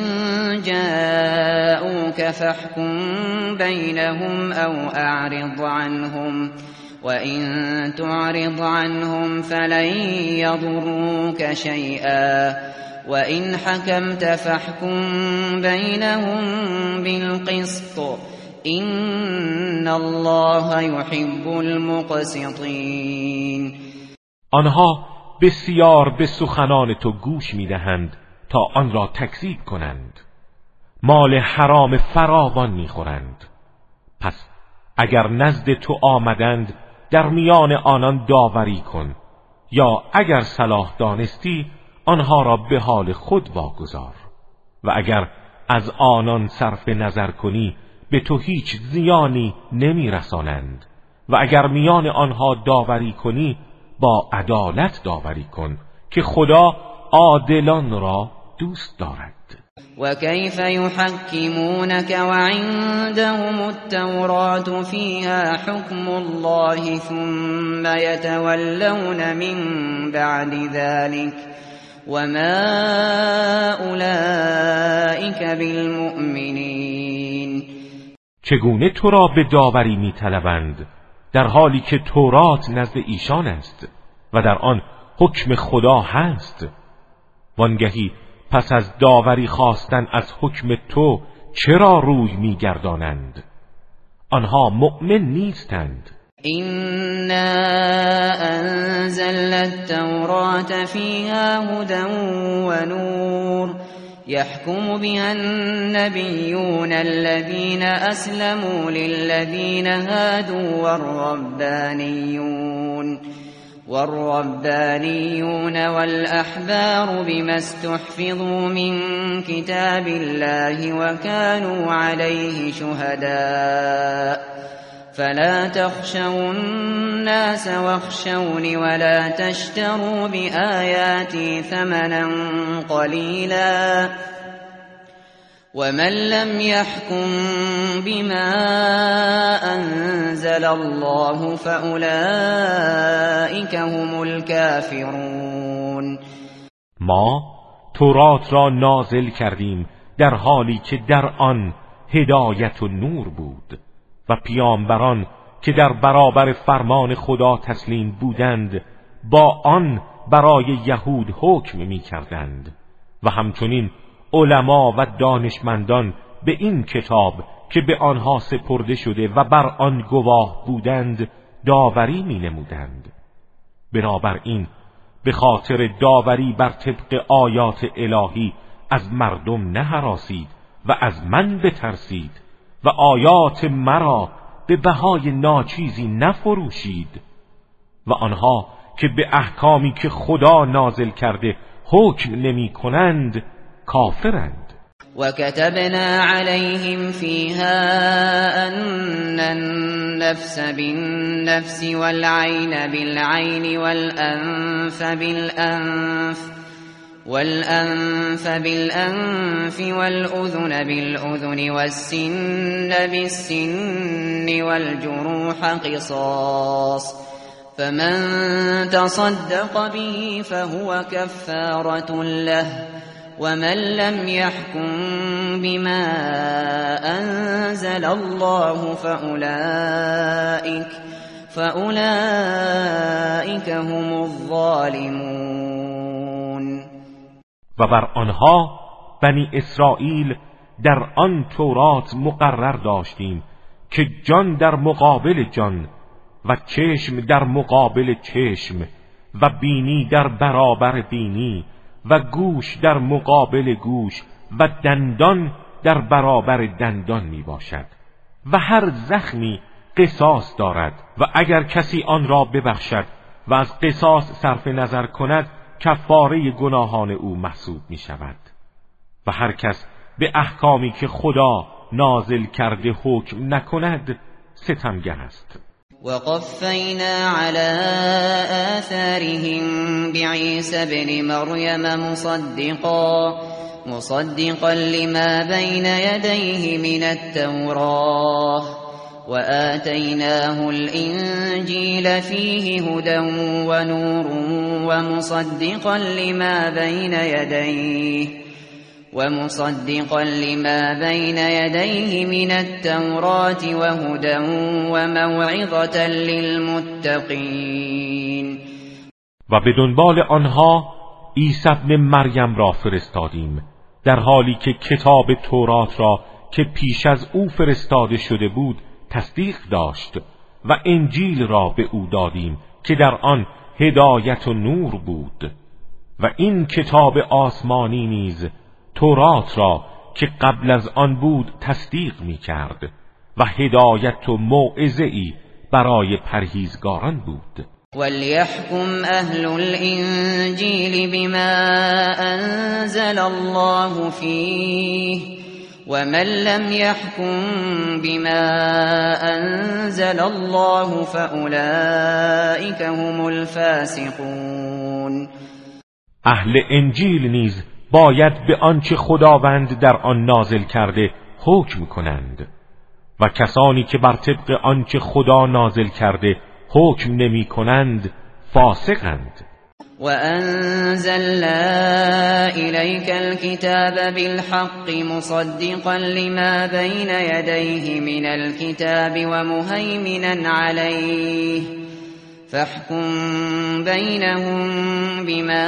S1: جاءوك فاحكم بينهم أو أعرض عنهم وإن تعرض عنهم فلن يضروك شيئا وإن حكمت فاحكم بينهم بالقسط إن الله يحب المقسطين.
S2: آنها بسیار به سخنان تو گوش میدهند تا آن را تکذیب کنند. مال حرام فراوان میخورند. پس اگر نزد تو آمدند در میان آنان داوری کن، یا اگر صلاح دانستی آنها را به حال خود واگذار، و اگر از آنان صرف نظر کنی به تو هیچ زیانی نمیرسانند، و اگر میان آنها داوری کنی با عدالت داوری کن که خدا عادلان را دوست دارد.
S1: و کیف یحکمونک وعندهم التوراة فیها حکم الله ثم یتولون من بعد ذلك وما اولئک بالمؤمنین.
S2: چگونه تو را به داوری می‌طلبند در حالی که تورات نزد ایشان است و در آن حکم خدا هست؟ وانگهی پس از داوری خواستن از حکم تو چرا روی می‌گردانند؟ آنها مؤمن نیستند.
S1: إنا أنزلنا التوراة فيها هدى ونور يحكم بها النبيون الذين أسلموا للذين هادوا والربانيون والأحبار بما استحفظوا من كتاب الله وكانوا عليه شهداء فلا تخشوا الناس واخشوني ولا تشتروا بآياتي ثمنا قليلا ومن لم يحكم بما أنزل الله فأولئك هم الكافرون.
S2: ما تورات را نازل کردیم در حالی که در آن هدایت و نور بود و پیامبران که در برابر فرمان خدا تسلیم بودند با آن برای یهود حکم می کردند و همچنین علما و دانشمندان به این کتاب که به آنها سپرده شده و بر آن گواه بودند داوری می نمودند. بنابراین به خاطر داوری بر طبق آیات الهی از مردم نهراسید و از من بترسید و آیات مرا به بهای ناچیزی نفروشید و آنها که به احکامی که خدا نازل کرده حکم نمی کنند کافرند.
S1: وكتبنا عليهم فيها أن النفس بالنفس والعين بالعين والأنف بالأنف والأذن بالأذن والسن بالسن والجروح قصاص فمن تصدق به فهو كفارة له ومن لم يحكم بما أنزل الله فأولئك هم الظالمون.
S2: و بر آنها بنی اسرائیل در آن تورات مقرر داشتیم که جان در مقابل جان و چشم در مقابل چشم و بینی در برابر بینی و گوش در مقابل گوش و دندان در برابر دندان می باشد و هر زخمی قصاص دارد و اگر کسی آن را ببخشد و از قصاص صرف نظر کند کفاره گناهان او محسوب می شود و هر کس به احکامی که خدا نازل کرده حکم نکند ستمگر است.
S1: وقفينا على آثارهم بعيسى ابن مريم مصدقا لما بين يديه من التوراة وآتيناه الإنجيل فيه هدى ونور ومصدقا لما بين يديه من التوراة وهدى وموعظة للمتقين.
S2: و به دنبال آنها عیسی ابن مریم را فرستادیم در حالی که کتاب تورات را که پیش از او فرستاده شده بود تصدیق داشت و انجیل را به او دادیم که در آن هدایت و نور بود و این کتاب آسمانی نیز تورات را که قبل از آن بود تصدیق می کرد و هدایت و موعظه‌ای برای پرهیزگاران بود.
S1: وَلْيَحْكُمْ أَهْلُ الْإِنْجِيلِ بِمَا أَنزَلَ اللَّهُ فِيهِ وَمَنْ لَمْ يَحْكُمْ بِمَا أَنزَلَ اللَّهُ فَأُولَئِكَ هُمُ الْفَاسِقُونَ.
S2: اهل انجیل نیز باید به آنچه خداوند در آن نازل کرده حکم کنند و کسانی که بر طبق آنچه خدا نازل کرده حکم نمی کنند فاسقند.
S1: وَأَنزَلْنَا إِلَيْكَ الْكِتَابَ بِالْحَقِّ مُصَدِّقًا لِمَا بَيْنَ يَدَيْهِ مِنَ الْكِتَابِ وَمُهَيْمِنًا عَلَيْهِ فَاحْكُم بَيْنَهُم بِمَا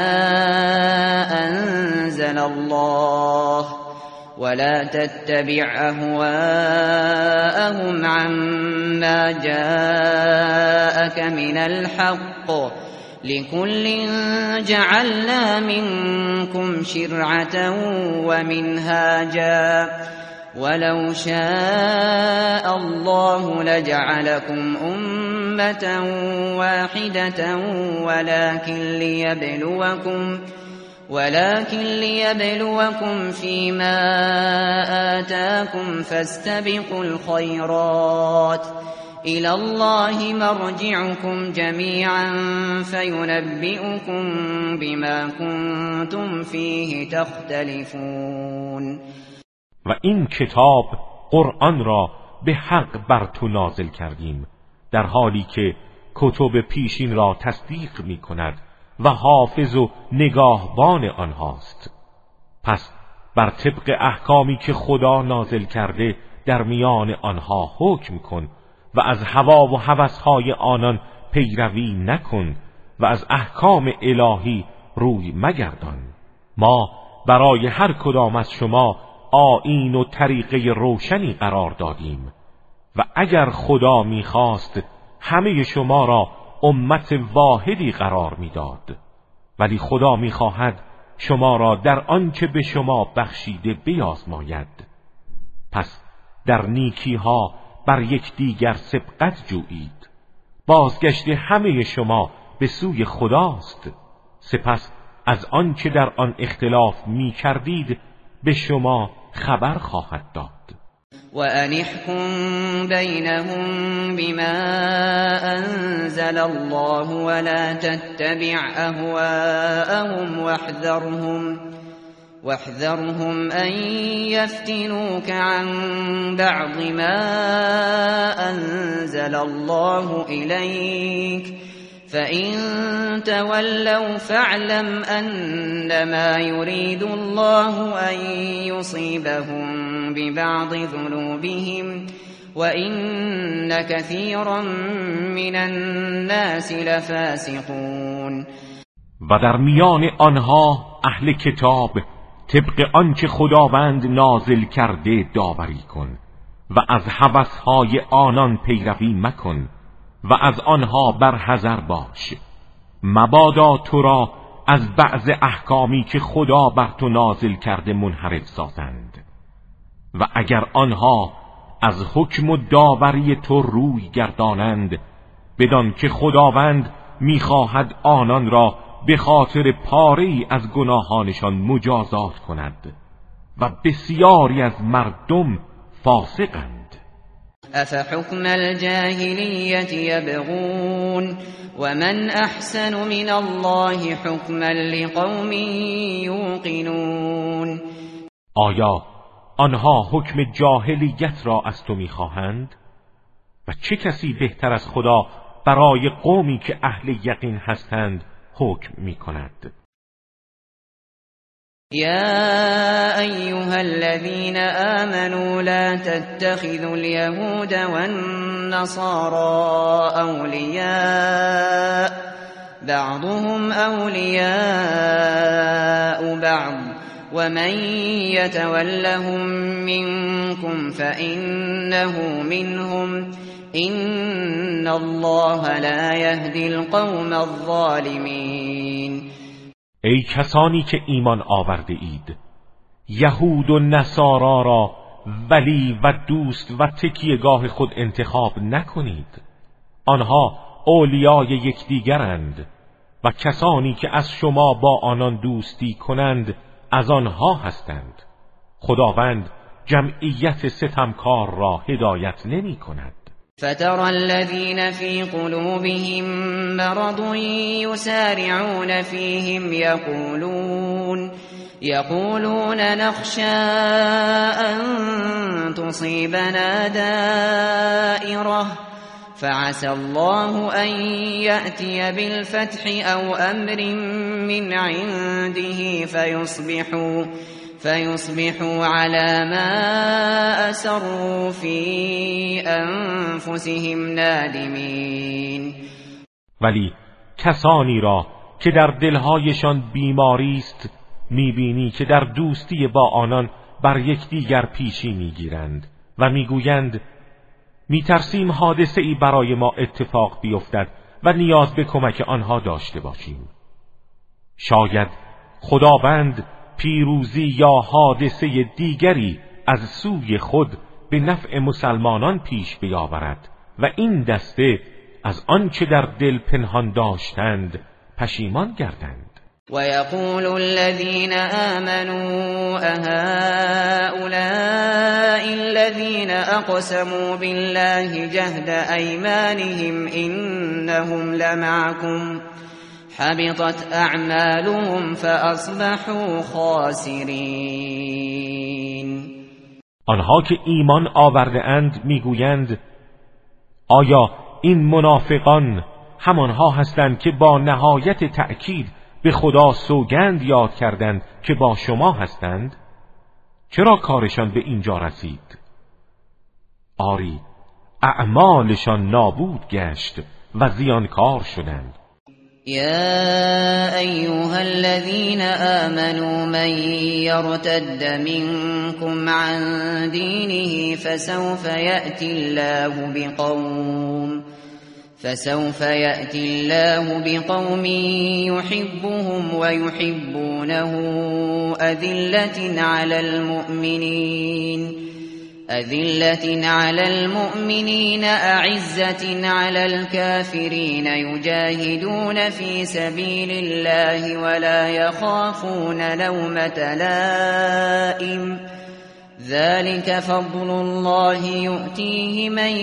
S1: أَنزَلَ اللَّهُ وَلَا تَتَّبِعْ أَهْوَاءَهُمْ عَمَّا جَاءَكَ مِنَ الْحَقِّ لِكُلٍّ جَعَلْنَا مِنكُمْ شِرْعَةً وَمِنْهَاجًا وَلَوْ شَاءَ اللَّهُ لَجَعَلَكُمْ أُمَّةً وَاحِدَةً ولكن ليبلوكم فيما آتاكم فاستبقوا الخيرات إلى الله مرجعكم جميعا فينبئكم بما كنتم فيه تختلفون.
S2: و این کتاب قرآن را به حق بر تو نازل کردیم در حالی که کتب پیشین را تصدیق می کند و حافظ و نگاهبان آنهاست. پس بر طبق احکامی که خدا نازل کرده در میان آنها حکم کن و از هوا و هوسهای آنان پیروی نکن و از احکام الهی روی مگردان. ما برای هر کدام از شما آیین و طریقه روشنی قرار دادیم و اگر خدا می‌خواست همه شما را امت واحدی قرار می‌داد، ولی خدا می‌خواهد شما را در آنچه به شما بخشیده بیازماید. پس در نیکی‌ها بر یکدیگر سبقت جویید. بازگشت همه شما به سوی خداست. سپس از آنچه در آن اختلاف می‌کردید به شما خبر خواهد داد.
S1: وَأَنِ احْكُم بَيْنَهُم بِمَا أَنزَلَ اللَّهُ وَلَا تَتَّبِعْ أَهْوَاءَهُمْ وَاحْذَرْهُمْ أَن يَفْتِنُوكَ عَن بَعْضِ مَا أَنزَلَ اللَّهُ إِلَيْكَ فَإِن تَوَلَّوْا فَاعْلَمْ أَنَّمَا يُرِيدُ اللَّهُ أَن يُصِيبَهُم ببعض ذنوبهم وَإِنَّ كَثِيرًا مِنَ النَّاسِ لَفَاسِقُونَ.
S2: و در میان آنها اهل کتاب طبق آنچه خداوند نازل کرده داوری کن و از هوسهای آنان پیروی مکن و از آنها برحذر باش. مبادا تو را از بعض احکامی که خدا بر تو نازل کرده منحرف سازند و اگر آنها از حکم و داوری تو روی گردانند بدان که خداوند می‌خواهد آنان را به خاطر پاره‌ای از گناهانشان مجازات کند و بسیاری از مردم فاسقند.
S1: افحکم الجاهلیت یبغون ومن احسن من الله حکما لقوم یوقنون.
S2: آیا آنها حکم جاهلیت را از تو می‌خواهند؟ و چه کسی بهتر از خدا برای قومی که اهل یقین هستند حکم می‌کند؟
S1: يا أيها الذين آمنوا لا تتخذوا اليهود والنصارى أولياء بعضهم أولياء بعض ومن يتولهم منكم فإنه منهم إن الله لا يهدي القوم الظالمين.
S2: ای کسانی که ایمان آورده اید، یهود و نصارا را ولی و دوست و تکیهگاه خود انتخاب نکنید. آنها اولیای یکدیگرند و کسانی که از شما با آنان دوستی کنند از آنها هستند. خداوند جمعیت ستمکار را هدایت نمی کند.
S1: فترى الذين في قلوبهم مرض يسارعون فيهم يقولون نخشى أن تصيبنا دائرة فعسى الله أن يأتي بالفتح أو أمر من عنده فيصبحوا على ما أسروا في أنفسهم نادمين.
S2: ولی کسانی را که در دلهایشان بیماری است میبینی که در دوستی با آنان بر یکدیگر پیشی میگیرند و میگویند میترسیم حادثه‌ای برای ما اتفاق بیفتد و نیاز به کمک آنها داشته باشیم. شاید خداوند پیروزی یا حادثه دیگری از سوی خود به نفع مسلمانان پیش بیاورد و این دسته از آنچه در دل پنهان داشتند پشیمان گردند.
S1: وَيَقُولُ الَّذِينَ آمَنُوا أَهَؤُلَاءِ الَّذِينَ أَقْسَمُوا بِاللَّهِ جَهْدَ أَيْمَانِهِمْ إِنَّهُمْ لَمَعَكُمْ حبطت اعمالهم فاصبحوا خاسرین.
S2: آنها که ایمان آورده اند میگویند آیا این منافقان همانها هستند که با نهایت تأکید به خدا سوگند یاد کردند که با شما هستند؟ چرا کارشان به اینجا رسید؟ آری اعمالشان نابود گشت و زیانکار شدند.
S1: يا أيها الذين آمنوا من يرتد منكم عن دينه فسوف يأتي الله بقوم يحبهم ويحبونه أذلة على المؤمنين أعزة على الكافرين يجاهدون في سبيل الله ولا يخافون لومة لائم ذلك فضل الله يؤتيه من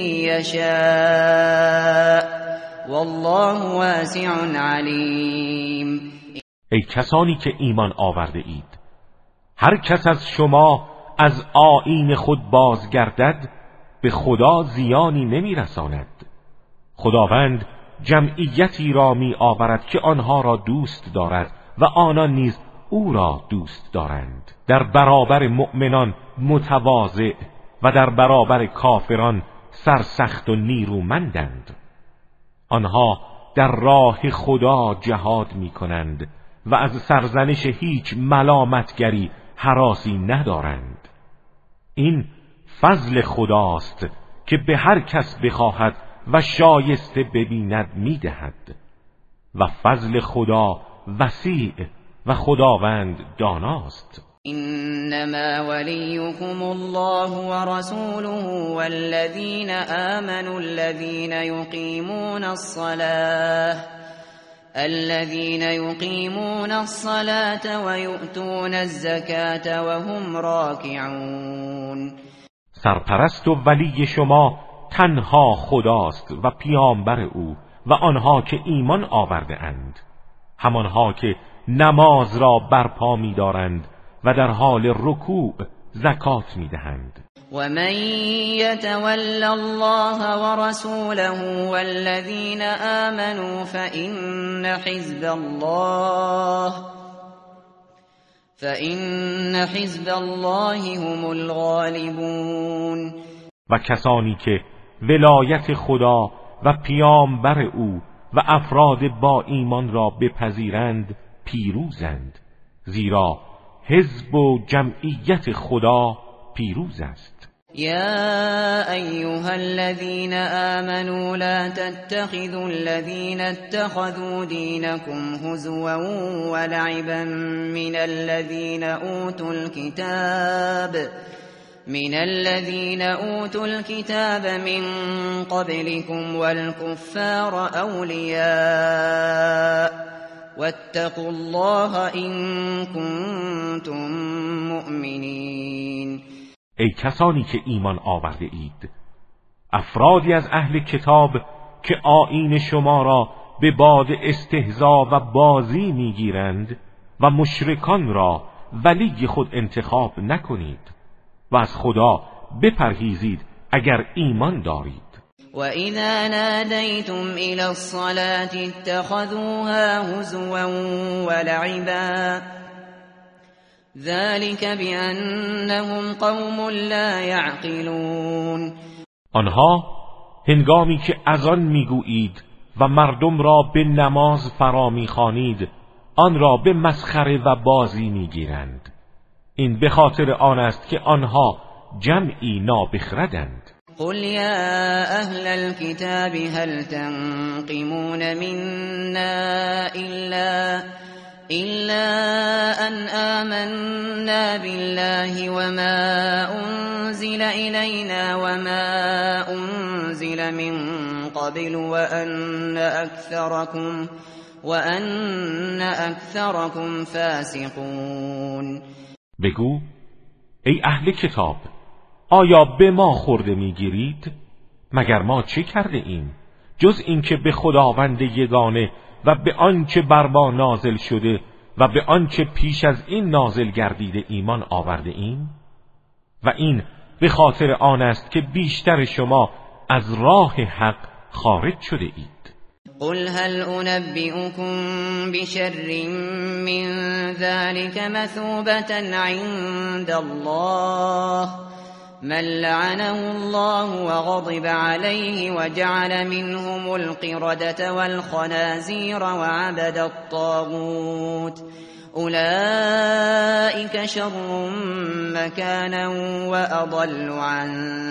S1: يشاء والله واسع علیم.
S2: ای کسانی که ایمان آورده اید، هر کس از شما از آیین خود بازگردد به خدا زیانی نمیرساند. خداوند جمعیتی را می آورد که آنها را دوست دارد و آنان نیز او را دوست دارند. در برابر مؤمنان متواضع و در برابر کافران سرسخت و نیرومندند. آنها در راه خدا جهاد می کنند و از سرزنش هیچ ملامتگری هراسی ندارند. این فضل خداست که به هر کس بخواهد و شایسته ببیند میدهد و فضل خدا وسیع و خداوند داناست.
S1: انما وليكم الله ورسوله والذين آمنوا الذين يقيمون الصلاة ويؤتون الزكاة وهم راكعون.
S2: سرپرست و ولی شما تنها خداست و پیامبر او و آنها که ایمان آورده اند، همانها که نماز را برپا می دارند و در حال رکوع زکات می دهند.
S1: ومن يتول الله ورسوله والذين آمنوا فإن حزب الله هم الغالبون.
S2: و کسانی که ولایت خدا و پیامبر او و افراد با ایمان را بپذیرند پیروزند، زیرا حزب و جمعیت خدا پیروز است.
S1: يا أيها الذين آمنوا لا تتخذوا الذين اتخذوا دينكم هزوا ولعبا من الذين أوتوا الكتاب من قبلكم والكفار أولياء واتقوا الله إن كنتم مؤمنين.
S2: ای کسانی که ایمان آورده اید، افرادی از اهل کتاب که آیین شما را به باد استهزا و بازی میگیرند و مشرکان را ولی خود انتخاب نکنید و از خدا بپرهیزید اگر ایمان دارید.
S1: وَإِذَا نَادَيْتُمْ إِلَى الصَّلَاةِ اتَّخَذُوهَا هُزُوًا وَلَعِبًا ذَلِكَ بِأَنَّهُمْ قَوْمٌ لَا يَعْقِلُونَ.
S2: آنها هنگامی که اذان میگویید و مردم را به نماز فرا میخوانید آن را به مسخره و بازی میگیرند. این به خاطر آن است که آنها جمعی نابخردند.
S1: قل يا أهل الكتاب هل تنقمون منا إلا أن آمنا بالله وما أنزل إلينا وما أنزل من قبل وأن أكثركم فاسقون.
S2: بگو ای اهل کتاب، آیا به ما خورده میگیرید؟ مگر ما چه کرده ایم جز اینکه به خداوند یگانه و به آنچه بر ما نازل شده و به آنچه پیش از این نازل گردیده ایمان آورده ایم؟ و این به خاطر آن است که بیشتر شما از راه حق خارج شده اید.
S1: قل هل أنبئكم بشر من ذلك مثوبة عند الله من لعنه الله وغضب عليه وجعل منهم القردة والخنازير وعبد الطاغوت أولئك شر مكانا وأضل عن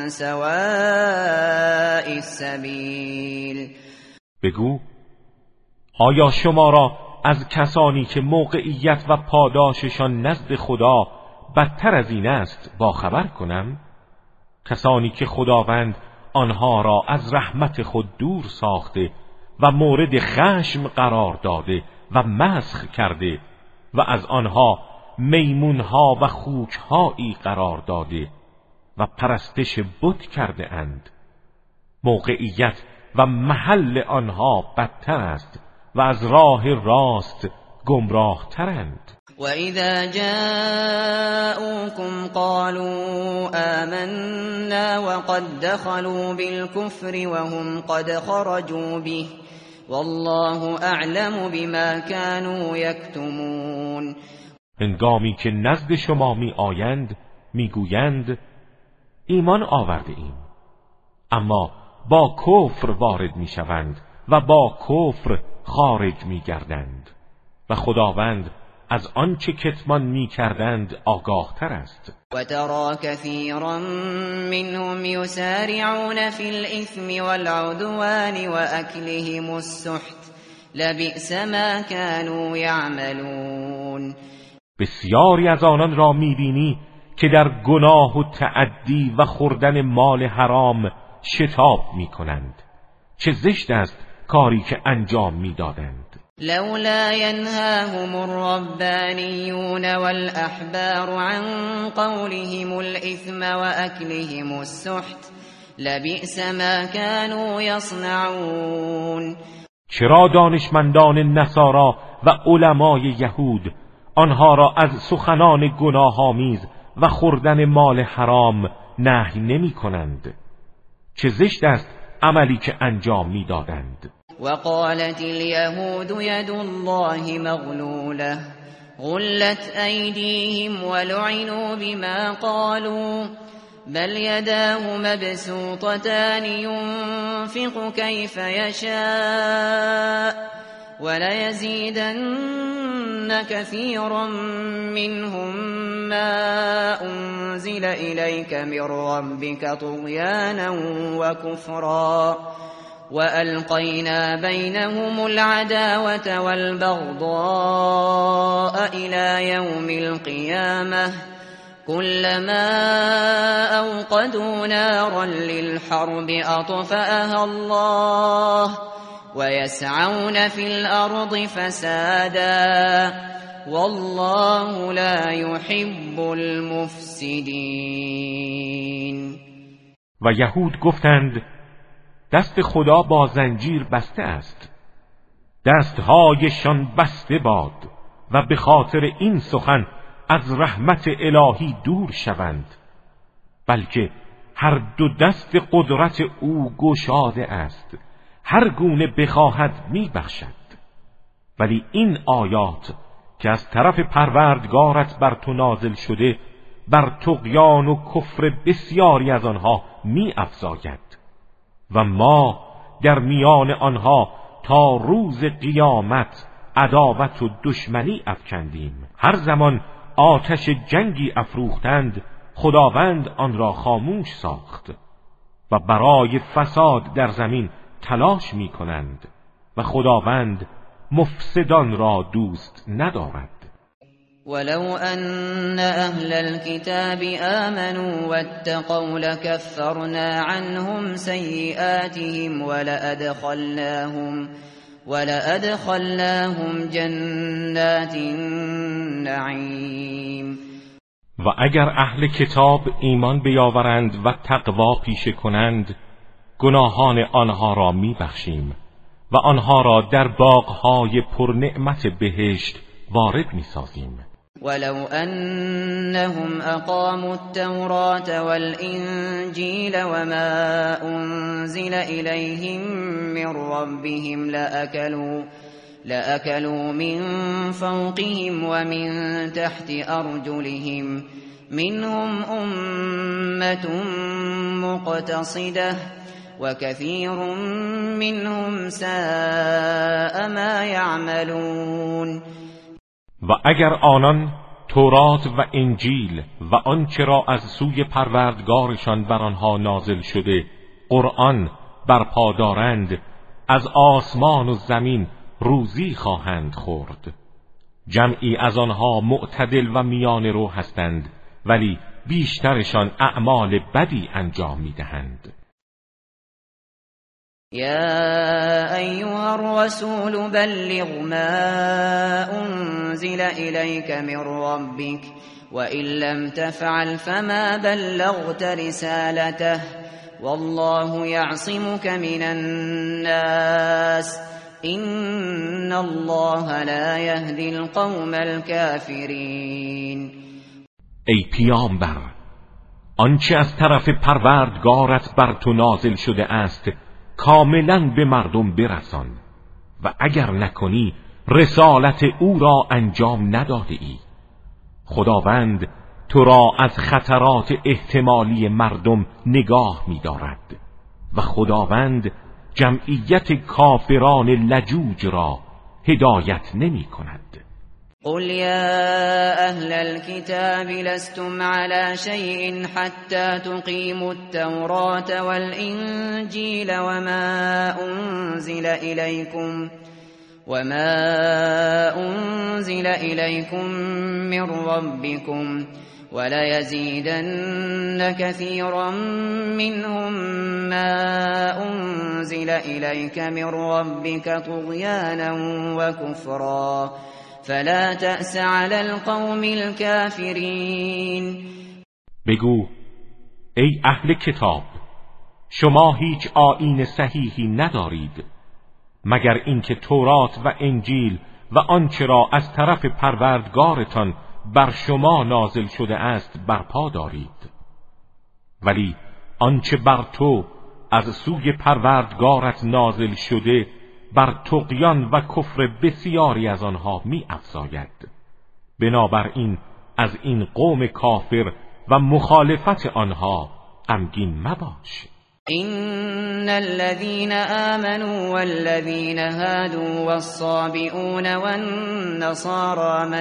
S1: سواء السبیل.
S2: بگو آیا شما را از کسانی که موقعیت و پاداششان نزد خدا بدتر از این است باخبر کنم؟ کسانی که خداوند آنها را از رحمت خود دور ساخته و مورد خشم قرار داده و مسخ کرده و از آنها میمونها و خوکهایی قرار داده و پرستش بت کرده اند. موقعیت و محل آنها بدتر است و از راه راست گمراه ترند.
S1: وَإِذَا جَاءُوكُمْ قَالُوا آمَنَّا وَقَدْ دَخَلُوا بِالْكُفْرِ وَهُمْ قَدْ خَرَجُوا بِهِ وَاللَّهُ أَعْلَمُ بِمَا كَانُوا يَكْتُمُونَ.
S2: هنگامی که نزد شما می آیند میگویند ایمان آورده ایم، اما با کفر وارد می شوند و با کفر خارج می گردند و خداوند از آنچه کتمان می کردند آگاه تر است.
S1: و ترى كثيرا منهم يسارعون في الإثم والعدوان وأكلهم السحت لبئس ما كانوا يعملون.
S2: بسیاری از آنان را می بینی که در گناه و تعدی و خوردن مال حرام شتاب می کنند. چه زشت است کاری که انجام می دادند.
S1: لولا ينهاهم الربانيون والأحبار عن قولهم الإثم وأكلهم السحت لبئس ما كانوا يصنعون.
S2: چرا دانشمندان نصارا و علمای یهود آنها را از سخنان گناه‌آمیز و خوردن مال حرام نهی نمی کنند؟ چه زشت است عملی که انجام می دادند.
S1: وقالت اليهود يد الله مغلولة غلت أيديهم ولعنوا بما قالوا بل يداه مبسوطتان ينفق كيف يشاء وليزيدن كثيرا منهم ما أنزل إليك من ربك طغيانا وكفرا وألقينا بينهم العداوة والبغضاء إلى يوم القيامة كلما أوقدوا نارا للحرب أطفأها الله ويسعون في الأرض فسادا والله لا يحب المفسدين.
S2: و یهود گفتند دست خدا با زنجیر بسته است، دستهایشان بسته باد و به خاطر این سخن از رحمت الهی دور شوند، بلکه هر دو دست قدرت او گشاده است، هر گونه بخواهد میبخشد. ولی این آیات که از طرف پروردگارت بر تو نازل شده بر طغیان و کفر بسیاری از آنها می افزاید و ما در میان آنها تا روز قیامت عداوت و دشمنی افکندیم. هر زمان آتش جنگی افروختند خداوند آن را خاموش ساخت و برای فساد در زمین تلاش می کنند و خداوند مفسدان را دوست ندارد.
S1: ولو أن أهل الكتاب آمنوا واتقوا لكفرنا عنهم سيئاتهم ولأدخلناهم جنات النعیم.
S2: و اگر اهل کتاب ایمان بیاورند و تقوا پیشه کنند گناهان آنها را میبخشیم و آنها را در باغهای پرنعمت بهشت وارد میسازیم.
S1: ولو أنهم أقاموا التوراة والإنجيل وما أنزل إليهم من ربهم لأكلوا من فوقهم ومن تحت أرجلهم منهم أمة مقتصدة وكثير منهم ساء ما يعملون.
S2: و اگر آنان تورات و انجیل و آنچه را از سوی پروردگارشان بر آنها نازل شده قرآن برپا دارند، از آسمان و زمین روزی خواهند خورد. جمعی از آنها معتدل و میانه رو هستند، ولی بیشترشان اعمال بدی انجام میدهند.
S1: يا أيها الرسول بلغ ما أنزل إليك من ربك وإن لم تفعل فما بلغت رسالته والله يعصمك من الناس إن الله لا يهدي القوم الكافرين.
S2: ای پیامبر، آنچه از طرف پروردگارت بر تو نازل شده است کاملا به مردم برسان و اگر نکنی رسالت او را انجام نداده ای. خداوند تو را از خطرات احتمالی مردم نگاه می دارد و خداوند جمعیت کافران لجوج را هدایت نمی کند.
S1: قل يا أهل الكتاب لستم على شيء حتى تقيموا التوراة والإنجيل وما أنزل إليكم من ربكم وليزيدن كثيرا منهم ما أنزل إليك من ربك طغيانا وكفرا فلا تأس على القوم الكافرین.
S2: بگو ای اهل کتاب، شما هیچ آیین صحیحی ندارید مگر اینکه تورات و انجیل و آنچه را از طرف پروردگارتان بر شما نازل شده است برپا دارید، ولی آنچه بر تو از سوی پروردگارت نازل شده بر طغیان و کفر بسیاری از آنها می افزاید. بنابراین از این قوم کافر و مخالفت آنها غمگین مباش.
S1: إن الذين آمنوا والذين هادوا والصابئون والنصارى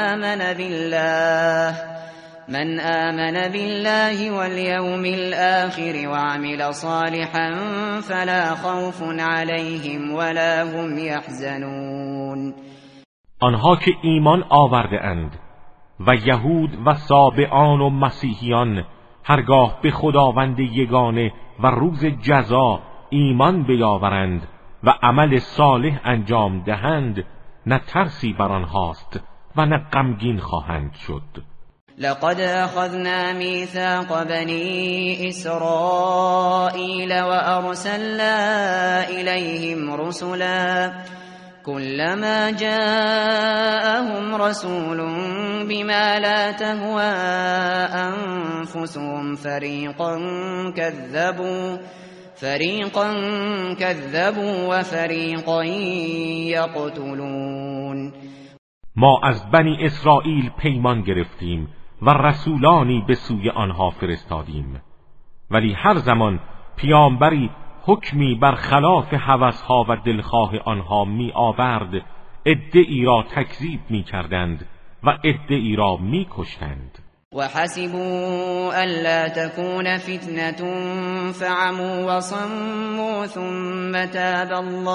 S1: من آمن بالله واليوم الآخر وعمل صالحا فلا خوف عليهم ولا هم يحزنون.
S2: آنها که ایمان آورده اند و یهود و سابعان و مسیحیان هرگاه به خداوند یگانه و روز جزا ایمان بیاورند و عمل صالح انجام دهند، نه ترسی بر آنهاست و نه غمگین خواهند شد.
S1: لقد أخذنا ميثاق بني إسرائيل وأرسلنا إليهم رسلا كلما جاءهم رسول بما لا تهوى أنفسهم فريقا كذبوا وفريقا يقتلون.
S2: ما از بنی اسرائیل پیمان گرفتیم و رسولانی به سوی آنها فرستادیم، ولی هر زمان پیامبری حکمی بر خلاف هوسها و دلخواه آنها می آورد، عده‌ای را تکذیب می کردند و عده‌ای را می کشتند.
S1: وحسبوا ألا تكون فتنة فعموا وصموا ثم تاب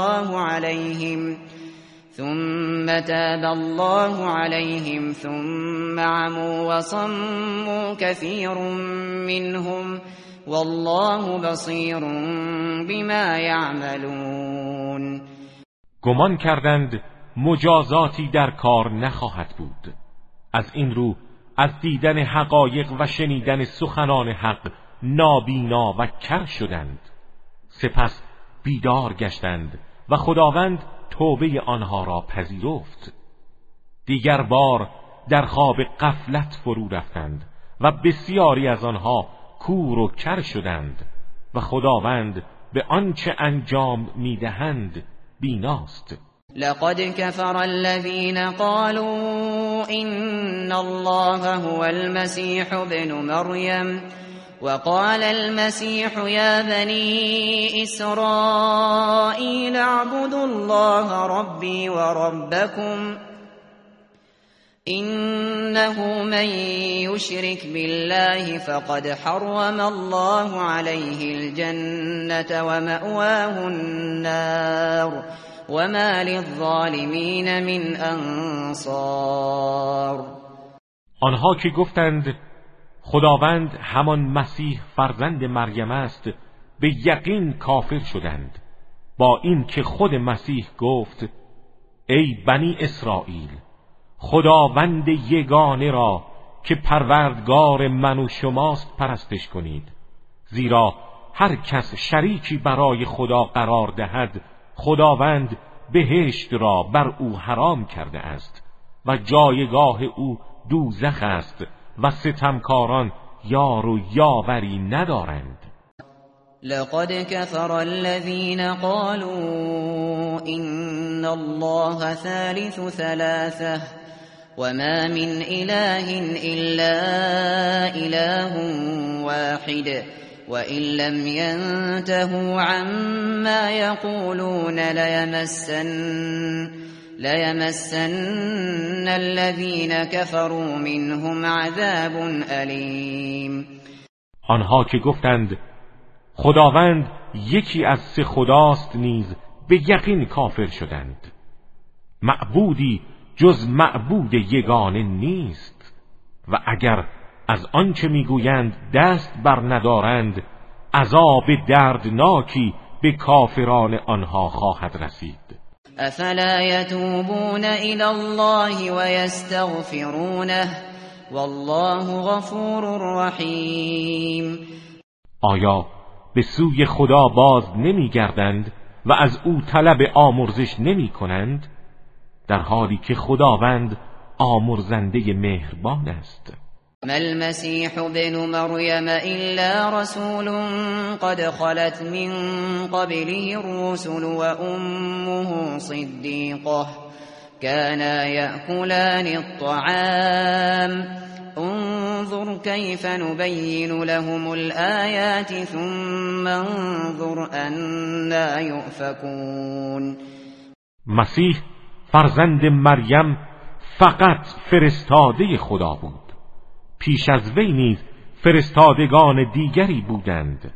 S1: الله عليهم ثم عموا وصموا كثير منهم والله بصير بما يعملون.
S2: گمان کردند مجازاتی در کار نخواهد بود. از این رو از دیدن حقایق و شنیدن سخنان حق نابینا و کر شدند. سپس بیدار گشتند و خداوند توبه آنها را پذیرفت. دیگر بار در خواب غفلت فرو رفتند و بسیاری از آنها کور و کر شدند و خداوند به آنچه انجام میدهند بیناست.
S1: لقد كفر الذين قالوا إن الله هو المسيح ابن مريم وقال المسيح يا بني إسرائيل اعبدوا الله ربي وربكم إنه من يشرك بالله فقد حرم الله عليه الجنة ومأواه النار وما للظالمین من انصار.
S2: آنها که گفتند خداوند همان مسیح فرزند مریم است به یقین کافر شدند، با این که خود مسیح گفت ای بنی اسرائیل خداوند یگانه را که پروردگار من و شماست پرستش کنید، زیرا هر کس شریکی برای خدا قرار دهد خداوند بهشت را بر او حرام کرده است و جایگاه او دوزخ است و ستمکاران یار و یاوری ندارند.
S1: لقد كفر الذين قالوا إن الله ثالث ثلاثة وما من إله إلا إله واحد وإن لم ينتهوا عما يقولون ليمسن الذين كفروا منهم عذاب أليم.
S2: آنها که گفتند خداوند یکی از سه خداست نیز به یقین کافر شدند. معبودی جز معبود یگانه نیست و اگر از آنچه میگویند دست بر ندارند عذاب دردناکی به کافران آنها خواهد رسید.
S1: افلا یتوبون الی الله و یستغفرونه والله غفور رحیم.
S2: آیا به سوی خدا باز نمیگردند و از او طلب آمرزش نمی کنند در حالی که خداوند آمرزنده مهربان است؟
S1: ما المسيح ابن مريم إلا رسول قد خلت من قبله الرسل وأمه صديقة كانا يأكلان الطعام انظر كيف نبين لهم الآيات ثم انظر أنا يؤفكون.
S2: مسیح فرزند مریم فقط فرستاده خدا بود، پیش از وی نیز فرستادگان دیگری بودند.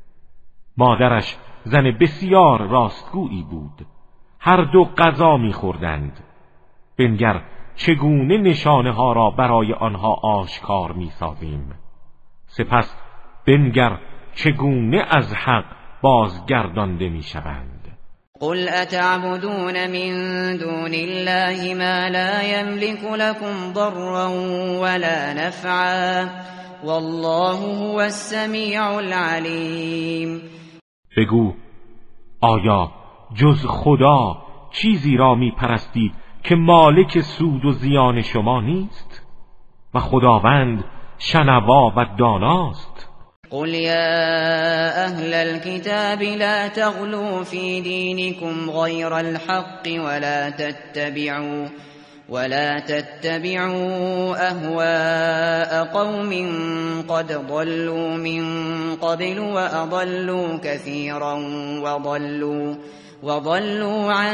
S2: مادرش زن بسیار راستگویی بود، هر دو غذا می‌خوردند. بنگر چگونه نشانه ها را برای آنها آشکار می‌سازیم، سپس بنگر چگونه از حق بازگردانده می‌شوند.
S1: قل اتعبدون من دون الله ما لا يملك لكم ضرا ولا نفعا والله هو السمیع العلیم.
S2: بگو آیا جز خدا چیزی را می پرستید که مالک سود و زیان شما نیست و خداوند شنوا و داناست.
S1: قل يا أهل الكتاب لا تغلوا في دينكم غير الحق ولا تتبعوا أهواء قوم قد ضلوا من قبل وأضلوا كثيرا وضلوا عن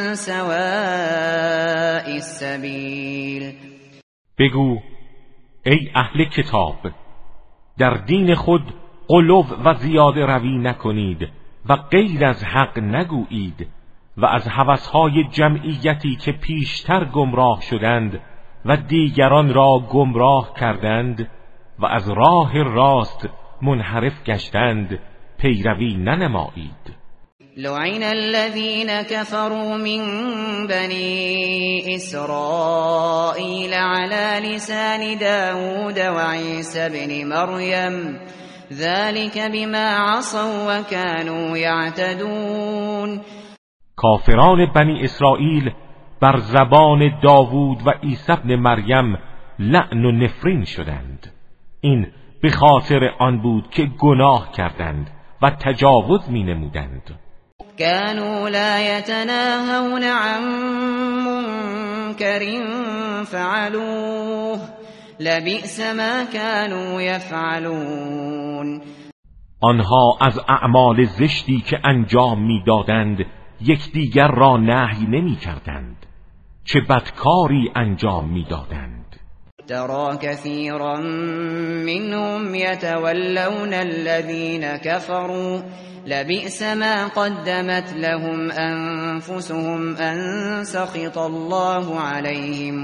S1: سواء السبيل.
S2: بگو ای اهل کتاب در دین خود غلو و زیاده روی نکنید و غیر از حق نگویید و از هوسهای جمعیتی که پیشتر گمراه شدند و دیگران را گمراه کردند و از راه راست منحرف گشتند پیروی ننمایید.
S1: لعن الذين كفروا من بني إسرائيل على لسان داود وعيسى بن مريم ذلك بما عصوا وكانوا يعتدون.
S2: کافران بنی اسرائیل بر زبان داوود و عیسی بن مریم لعن و نفرین شدند. این به خاطر آن بود که گناه کردند و تجاوز می نمودند.
S1: كانوا لا يتناهون عن منكر فعلوه لبئس ما كانوا یفعلون.
S2: آنها از اعمال زشتی که انجام میدادند یکدیگر را نهی نمی‌کردند. چه بدکاری انجام میدادند.
S1: ترى كثيرا منهم يتولون الذين كفروا لبئس ما قدمت لهم أنفسهم أن سخط الله عليهم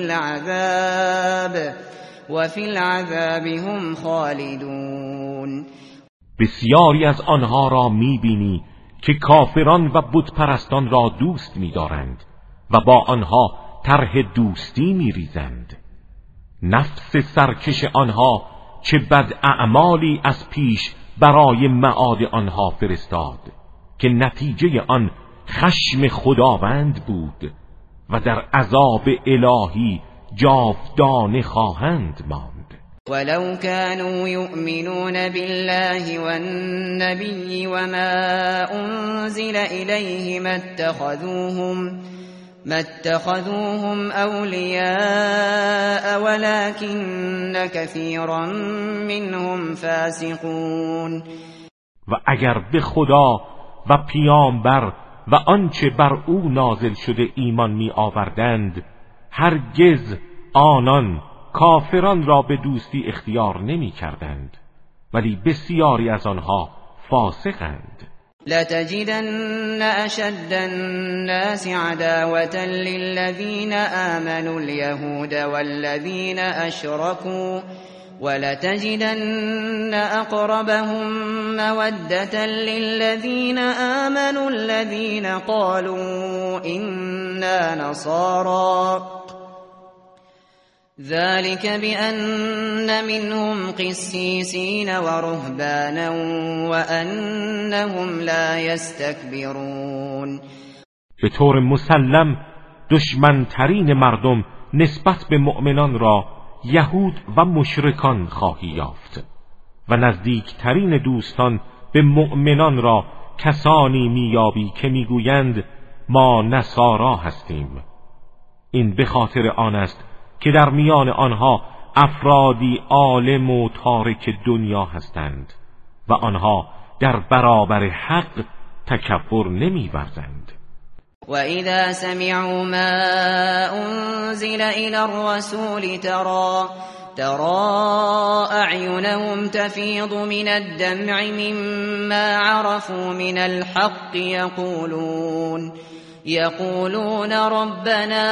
S1: وفي العذاب هم خالدون.
S2: بسیاری از آنها را میبینی که کافران و بت پرستان را دوست می‌دارند و با آنها طرح دوستی می‌ریزند. نفس سرکش آنها چه بد اعمالی از پیش برای معاد آنها فرستاد که نتیجه آن خشم خداوند بود و در عذاب الهی جاودانه خواهند ماند.
S1: ولو كانوا يؤمنون بالله والنبي وما أنزل إليه ما اتخذوهم أولياء ولكن كثيرا منهم فاسقون.
S2: و اگر به خدا و پیامبر و آنچه بر او نازل شده ایمان می آوردند هرگز آنان کافران را به دوستی اختیار نمی کردند، ولی بسیاری از آنها فاسقند.
S1: لتجدن أشد الناس عداوة للذين آمنوا اليهود والذين أشركوا ولتجدن أقربهم مودة للذين آمنوا الذين قالوا إنا نصارى ذلك بأن منهم قسيسين ورهبانا وأنهم لا يستكبرون.
S2: به طور مسلم دشمنترین مردم نسبت به مؤمنان را یهود و مشرکان خواهی یافت و نزدیکترین دوستان به مؤمنان را کسانی میابی که میگویند ما نصارا هستیم. این به خاطر آن است که در میان آنها افرادی عالم و تارک دنیا هستند و آنها در برابر حق تکبر نمی‌ورزند.
S1: و اذا سمعوا ما انزل الى الرسول ترى اعینهم تفیض من الدمع مما عرفوا من الحق يقولون ربنا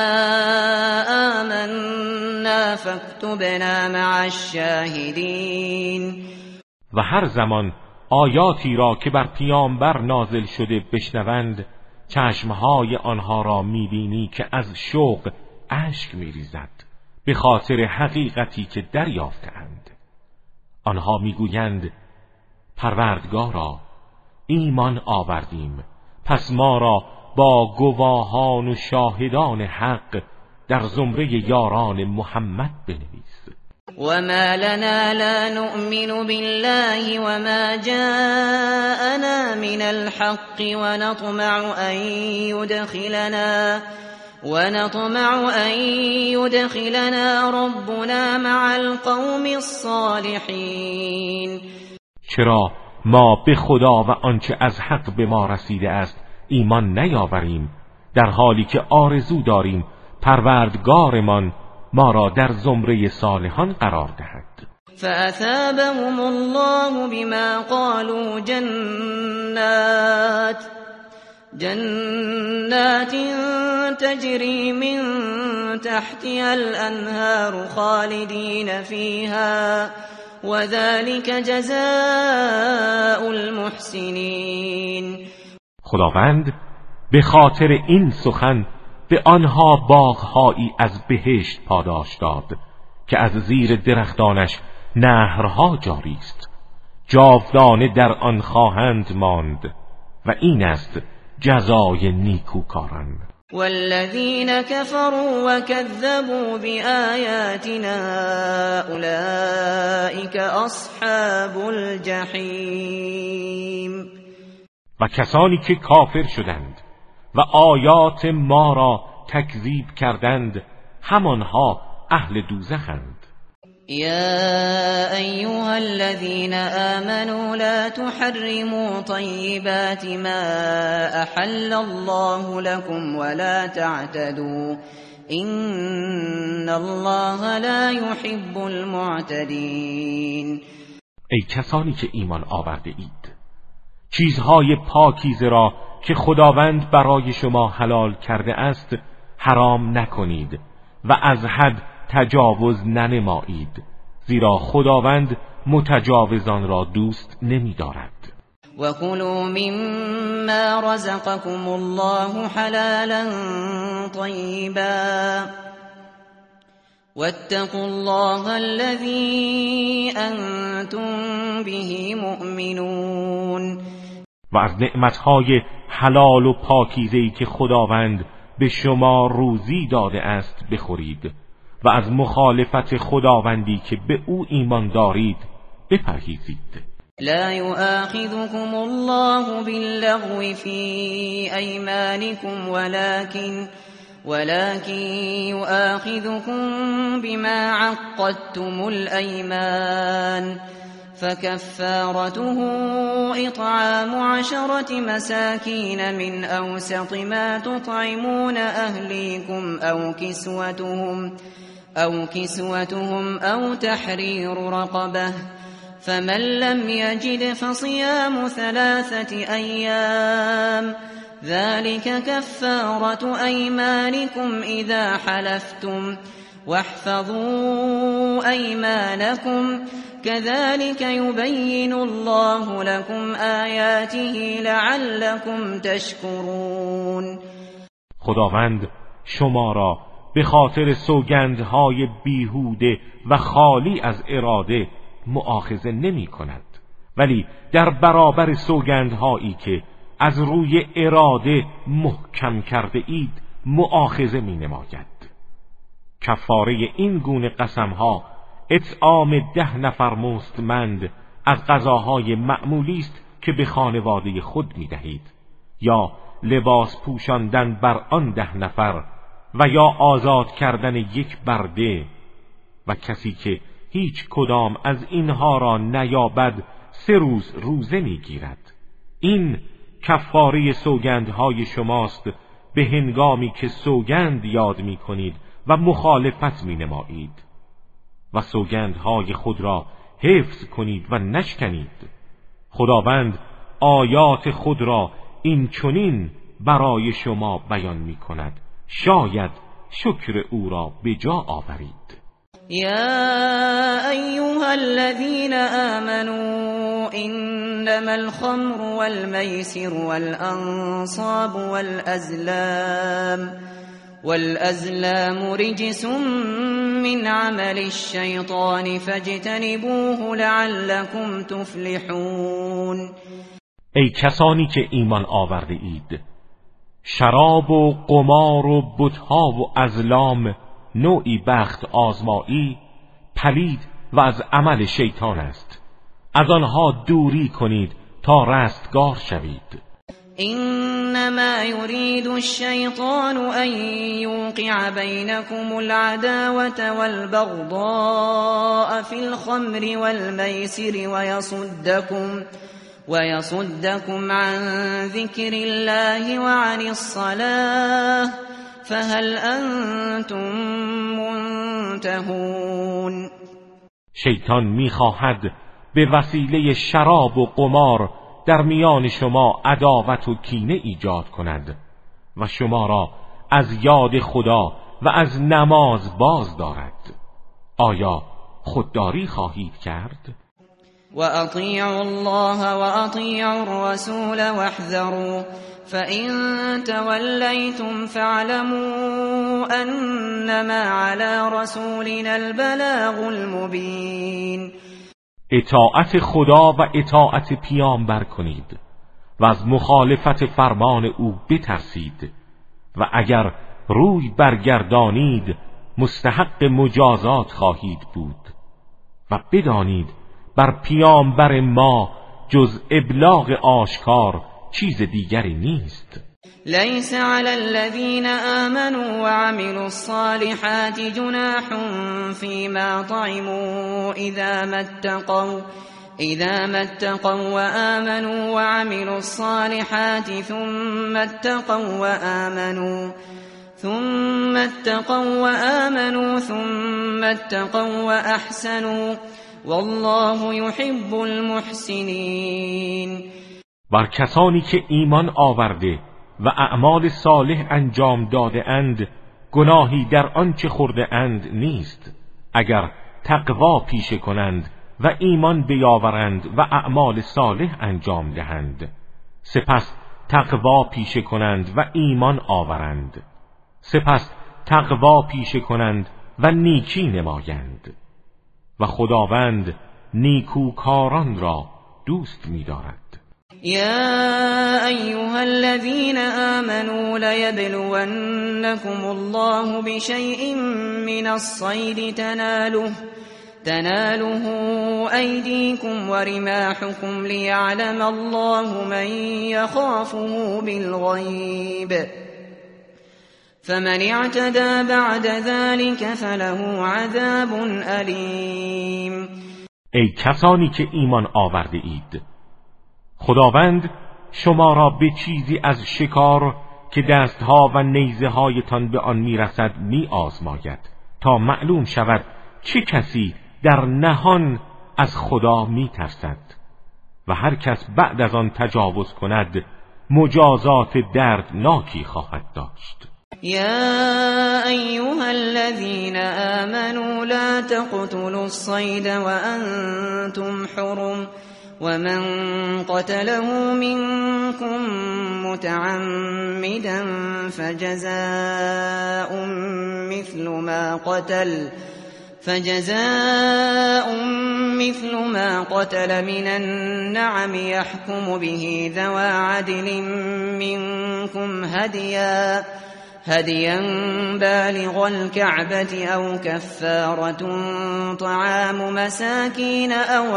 S1: آمنا فاكتبنا مع الشاهدین.
S2: و هر زمان آیاتی را که بر پیامبر نازل شده بشنوند چشمهای آنها را میبینی که از شوق اشک میریزد به خاطر حقیقتی که دریافتند. آنها میگویند پروردگارا ایمان آوردیم، پس ما را با گواهان و شاهدان حق در زمره یاران محمد بنویس.
S1: وما لنا لا نؤمن بالله وما جاءنا من الحق ونطمع أن يدخلنا ربنا مع القوم الصالحين.
S2: چرا ما به خدا و آنچه از حق به ما رسیده است ایمان نیاوریم، در حالی که آرزو داریم پروردگارمان ما را در زمره صالحان قرار دهد.
S1: فأثابهم الله بما قالوا جنات تجري من تحتها الأنهار خالدين فيها وذلك جزاء المحسنين.
S2: خداوند به خاطر این سخن به آنها باغهایی از بهشت پاداش داد که از زیر درختانش نهرها جاری است، جاودانه در آن خواهند ماند و این است جزای نیکوکاران.
S1: والذین كفروا وكذبوا بآیاتنا اولئک اصحاب الجحیم.
S2: و کسانی که کافر شدند و آیات ما را تکذیب کردند همانها اهل دوزخند.
S1: يا أيها الذين آمنوا لا تحرموا طيبات ما أحل الله لكم ولا تعتدوا إن الله لا يحب المعتدين.
S2: ای کسانی که ایمان آورده اید، چیزهای پاکیزه را که خداوند برای شما حلال کرده است حرام نکنید و از حد تجاوز ننمایید، زیرا خداوند متجاوزان را دوست نمی‌دارد.
S1: و کلوا مما رزقکم الله حلالا طیبا واتقوا الله الذی انتم به مؤمنون.
S2: و از نعمتهای حلال و پاکیزه‌ای که خداوند به شما روزی داده است بخورید و از مخالفت خداوندی که به او ایمان دارید بپرهیزید.
S1: لا يؤاخذكم الله باللغو في أيمانكم ولكن يؤاخذكم بما عقدتم الأيمان فكفارته إطعام 10 مساكين من أوسط ما تطعمون أهليكم أو كسوتهم أو تحرير رقبة فمن لم يجد فصيام 3 أيام ذلك كفارة أيمانكم إذا حلفتم واحفظوا أيمانكم كذلك يبين الله لكم آياته لعلكم تشكرون.
S2: خداوند شما را به خاطر سوگندهای بیهوده و خالی از اراده مؤاخذه نمی کند، ولی در برابر سوگندهایی که از روی اراده محکم کرده اید مؤاخذه می نماید. کفاره این گونه قسمها اطعام 10 نفر مستمند از غذاهای معمولی است که به خانواده خود می دهید، یا لباس پوشاندن بر آن 10 نفر و یا آزاد کردن 1 برده، و کسی که هیچ کدام از اینها را نیابد 3 روز روزه می گیرد. این کفاره سوگندهای شماست به هنگامی که سوگند یاد می کنید و مخالفت می نمایید و سوگندهای خود را حفظ کنید و نشکنید. خداوند آیات خود را این چنین برای شما بیان می کند، شاید شکر او را به جا آورید.
S1: يا أيها الذين آمنوا إنما الخمر والميسر والأنصاب والأزلام رجس من عمل الشيطان فاجتنبوه لعلكم تفلحون.
S2: ای کسانی که ایمان آورده اید، شراب و قمار و بتها و ازلام نوعی بخت آزمایی پلید و از عمل شیطان است، از آنها دوری کنید تا رستگار شوید.
S1: انما يريد الشيطان ان يوقع بينكم العداوة والبغضاء في الخمر والميسر ويصدكم عن ذكر الله وعن الصلاة فهل انتم منتهون.
S2: شیطان میخواهد به وسیله شراب و قمار در میان شما عداوت و کینه ایجاد کند و شما را از یاد خدا و از نماز باز دارد. آیا خودداری خواهید کرد؟
S1: وأطيعوا الله وأطيعوا الرسول واحذروا فإن توليتم فاعلموا أنما على رسولنا البلاغ المبين.
S2: اطاعت خدا و اطاعت پیامبر کنید و از مخالفت فرمان او بترسید و اگر روی برگردانید مستحق مجازات خواهید بود و بدانید بر پیامبر ما جز ابلاغ آشکار چیز دیگری نیست.
S1: ليس على الذين آمنوا وعملوا الصالحات جناح فيما طعموا إذا ما اتقوا وآمنوا وعملوا الصالحات ثم اتقوا وآمنوا ثم اتقوا وأحسنوا والله يحب المحسنين.
S2: بر کسانی که ایمان آورده و اعمال صالح انجام داده اند گناهی در آنچه خورده اند نیست اگر تقوا پیشه کنند و ایمان بیاورند و اعمال صالح انجام دهند، سپس تقوا پیشه کنند و ایمان آورند، سپس تقوا پیشه کنند و نیکی نمایند و خداوند نیکوکاران را دوست می‌دارد.
S1: يا أيها الذين آمنوا ليبلونكم الله بشيء من الصيد تناله أيديكم ورماحكم ليعلم الله من يخافه بالغيب فمن اعتدى بعد ذلك فله عذاب أليم.
S2: ای کسانی که ایمان آورده اید، خداوند شما را به چیزی از شکار که دستها و نیزه هایتان به آن میرسد آزماید تا معلوم شود چه کسی در نهان از خدا میترسد و هر کس بعد از آن تجاوز کند مجازات دردناکی خواهد داشت.
S1: يا أيها الذين آمنوا لا تقتلوا الصيد وأنتم حرم ومن قتله منكم متعمدا فجزاء مثل ما قتل من النعم يحكم به ذوى عدل منكم هديا بالغ الكعبة أو كفارة طعام مساكين أو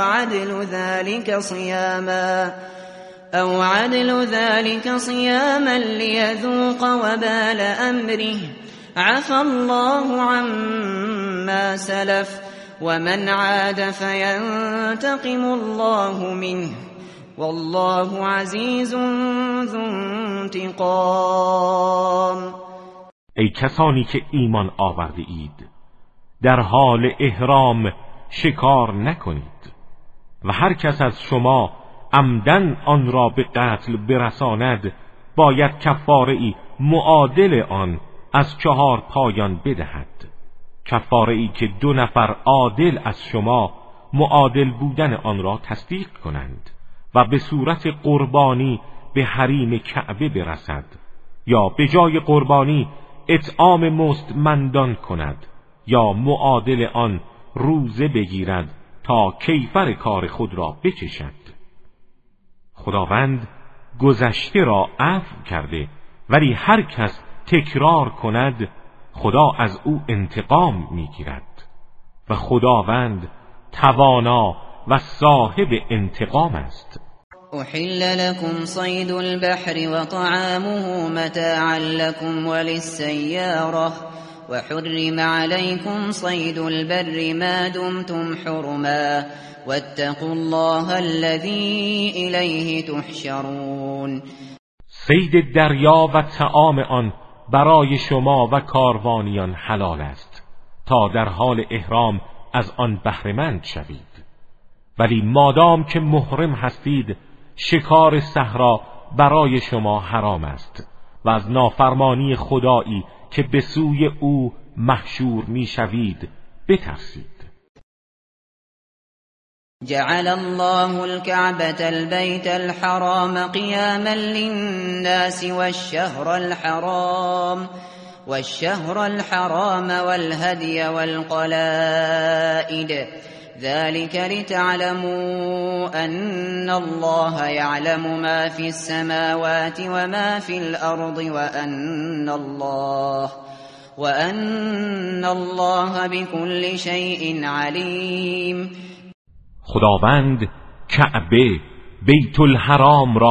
S1: عدل ذلك صياما ليذوق وبال أمره عفى الله عما سلف ومن عاد فينتقم الله منه والله عزيز ذو انتقام.
S2: ای کسانی که ایمان آورده اید، در حال احرام شکار نکنید و هر کس از شما عمدن آن را به قتل برساند باید کفاره‌ای معادل آن از 4 پایان بدهد، کفاره‌ای که 2 نفر عادل از شما معادل بودن آن را تصدیق کنند و به صورت قربانی به حریم کعبه برسد یا به جای قربانی اطعام مستمندان کند یا معادل آن روزه بگیرد تا کیفر کار خود را بچشد. خداوند گذشته را عفو کرده، ولی هر کس تکرار کند خدا از او انتقام میگیرد و خداوند توانا و صاحب انتقام است.
S1: أحل لكم صيد البحر وطعامه متاعا لكم وللسيارة وحرم عليكم صيد البر ما دمتم حرما واتقوا الله الذي إليه تحشرون.
S2: صید دریا و طعام آن برای شما و کاروانیان حلال است تا در حال احرام از آن بهره‌مند شوید، ولی مادام که محرم هستید شکار صحرا برای شما حرام است و از نافرمانی خدایی که به سوی او محشور میشوید بترسید.
S1: جعل الله الكعبة البيت الحرام قياما للناس والشهر الحرام والهدي والقلائد ذلك لتعلموا أن الله يعلم ما في السماوات وما في الأرض وأن الله بكل شيء عليم.
S2: خداوند کعبه بیت الحرام را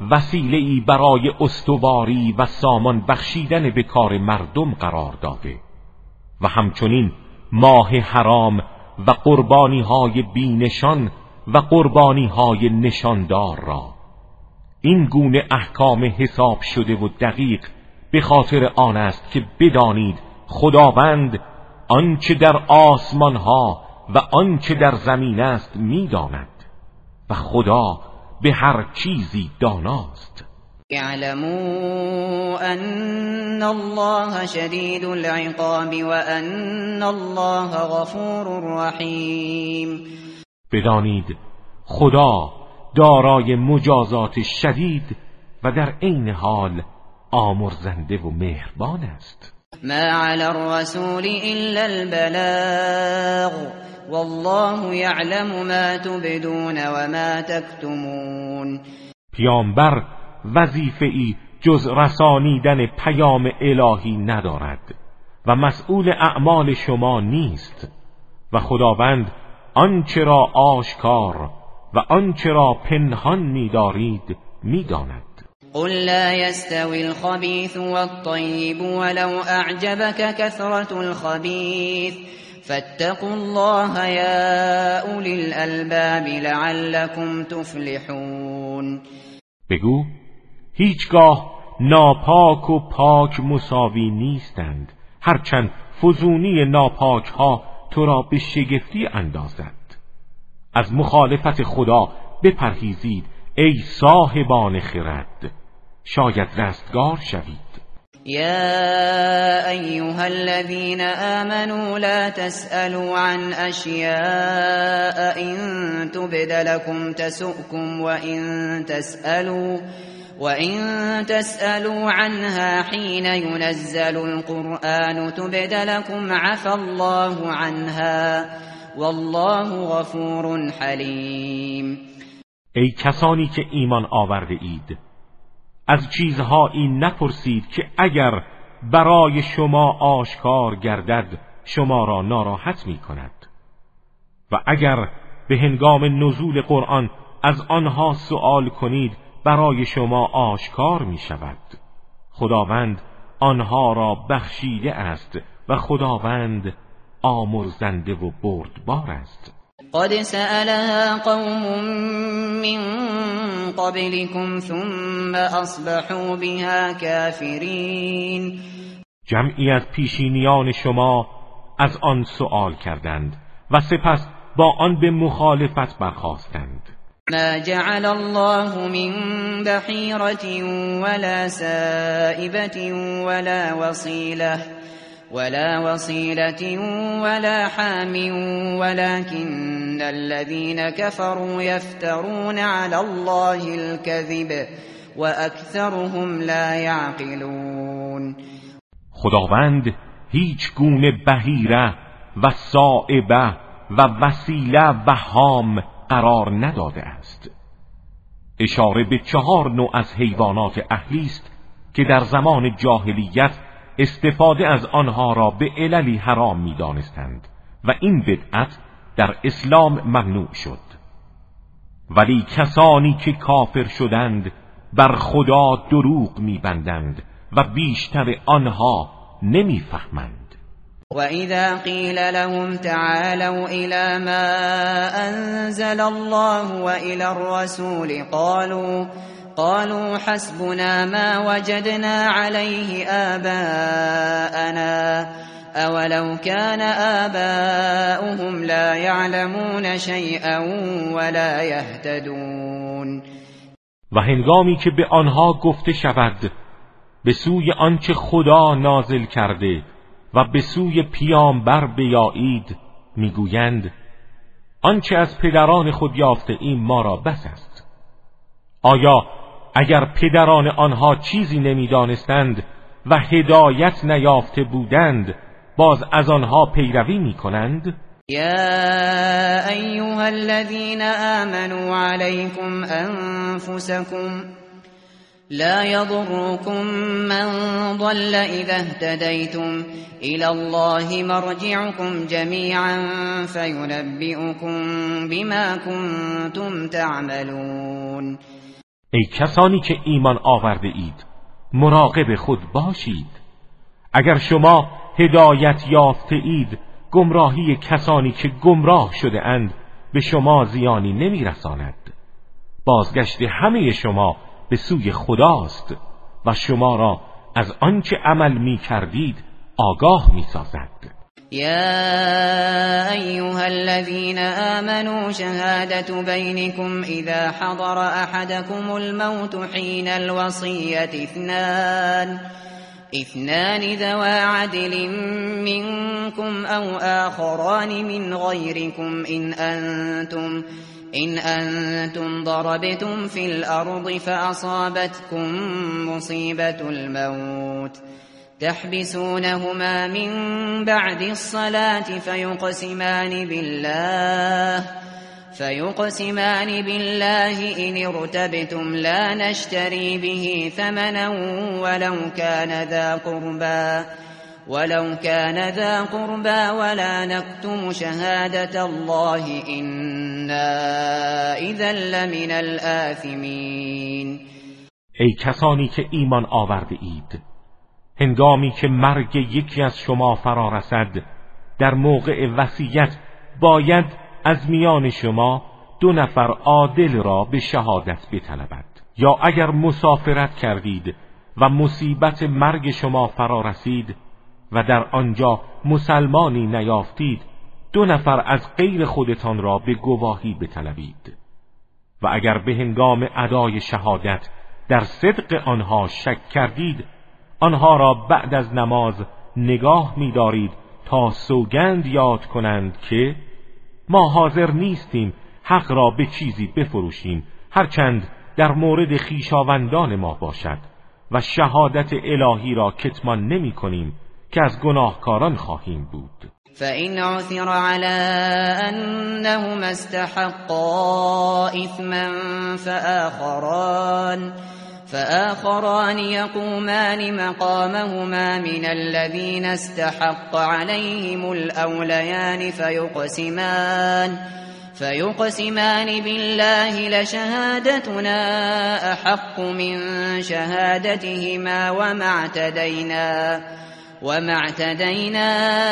S2: وسیله‌ای برای استواری و سامان بخشیدن به کار مردم قرار داده و همچنین ماه حرام و قربانی‌های بی‌نشان و قربانی‌های نشاندار را. این گونه احکام حساب شده و دقیق به خاطر آن است که بدانید خداوند آنچه در آسمان‌ها و آنچه در زمین است می‌داند و خدا به هر چیزی داناست.
S1: اعلموا ان الله شدید العقاب و ان الله غفور رحیم.
S2: بدانید خدا دارای مجازات شدید و در عین حال آمرزنده و مهربان است.
S1: ما علی الرسول الا البلاغ والله یعلم ما تبدون و ما تکتمون.
S2: پیامبر وظیفه‌ای جز رسانیدن پیام الهی ندارد و مسئول اعمال شما نیست و خداوند آنچه را آشکار و آنچه را پنهان می‌دارید می‌داند.
S1: قل لا يستوي الخبيث والطيب ولو أعجبك كثرة الخبيث فاتقوا الله يا أولي الألباب لعلكم تفلحون.
S2: بگو هیچگاه ناپاک و پاک مساوی نیستند، هرچند فزونی ناپاک ها تو را به شگفتی اندازد. از مخالفت خدا بپرهیزید ای صاحبان خرد، شاید رستگار شوید.
S1: يا أيها الذين آمنوا لا تسألوا عن أشياء إن تبد لكم تسؤكم وإن تسألوا عنها حين ينزل القرآن تبد لكم عفى الله عنها والله غفور حلیم.
S2: ای کسانی که ایمان آورده اید، از چیزهایی نپرسید که اگر برای شما آشکار گردد شما را ناراحت می کند و اگر به هنگام نزول قرآن از آنها سؤال کنید برای شما آشکار می شود. خداوند آنها را بخشیده است و خداوند آمرزنده و بردبار است.
S1: قد سألها قوم من قبلكم ثم أصبحوا بها كافرين.
S2: جمعی از پیشینیان شما از آن سؤال کردند و سپس با آن به مخالفت برخاستند.
S1: ما جعل الله من بحيرة ولا سائبة ولا وصيلة ولا حام ولكن الذين كفروا يفترون على الله الكذب وأكثرهم لا يعقلون.
S2: خداوند هیچ گونه بحیره و سائبه و وسیله و حام قرار نداده است. اشاره به 4 نوع از حیوانات اهلی است که در زمان جاهلیت استفاده از آنها را به عللی حرام می دانستند و این بدعت در اسلام ممنوع شد. ولی کسانی که کافر شدند بر خدا دروغ می بندند و بیشتر آنها نمی فهمند.
S1: وَإِذَا قِيلَ لَهُمْ تَعَالَوْا إِلَى مَا أَنزَلَ اللَّهُ وَإِلَى الرَّسُولِ قالوا حسبنا ما وجدنا عليه آباءنا أولو كان آباؤهم لا يعلمون شيئا ولا يهتدون.
S2: و هنگامی که به آنها گفته شود به سوی آنچه خدا نازل کرده و به سوی پیامبر بیایید، میگویند آنچه از پدران خود یافته ایم ما را بس است. آیا اگر پدران آنها چیزی نمیدانستند و هدایت نیافته بودند باز از آنها پیروی میکنند؟
S1: یا ایها الذین آمنوا علیکم انفسکم لا يضركم من ضل اذا اهتديتم الى الله مرجعكم جميعا فينبئكم بما كنتم تعملون.
S2: ای کسانی که ایمان آورده اید مراقب خود باشید. اگر شما هدایت یافته اید گمراهی کسانی که گمراه شده اند به شما زیانی نمیرساند. بازگشت همه شما به سوی خداست و شما را از آنچه عمل می کردید آگاه می سازد.
S1: يا أيها الذين آمنوا شهادة بينكم إذا حضر أحدكم الموت حين الوصية اثنان ذوى عدل منكم أو آخران من غيركم إن أنتم ضربتم في الأرض فأصابتكم مصيبة الموت تحبسونهما من بعد الصلاة فيقسمان بالله إن ارتبتم لا نشتري به ثمنا ولو كان ذا قربى ولا نكتم شهادة الله إنا إذا لمن الآثمين.
S2: ای کسانی که ایمان آورده اید، هنگامی که مرگ یکی از شما فرا رسد در موقع وصیت باید از میان شما 2 نفر عادل را به شهادت بطلبد. یا اگر مسافرت کردید و مصیبت مرگ شما فرا رسید و در آنجا مسلمانی نیافتید 2 نفر از غیر خودتان را به گواهی بطلبید. و اگر به هنگام ادای شهادت در صدق آنها شک کردید آنها را بعد از نماز نگاه می دارید تا سوگند یاد کنند که ما حاضر نیستیم حق را به چیزی بفروشیم هرچند در مورد خویشاوندان ما باشد و شهادت الهی را کتمان نمی کنیم که از گناهکاران خواهیم بود.
S1: فإن عثر على أنهما استحقا إثما فآخران يقومان مقامهما من الذين استحق عليهم الأوليان فيقسمان بالله لشهادتنا أحق من شهادتهما وما اعتدينا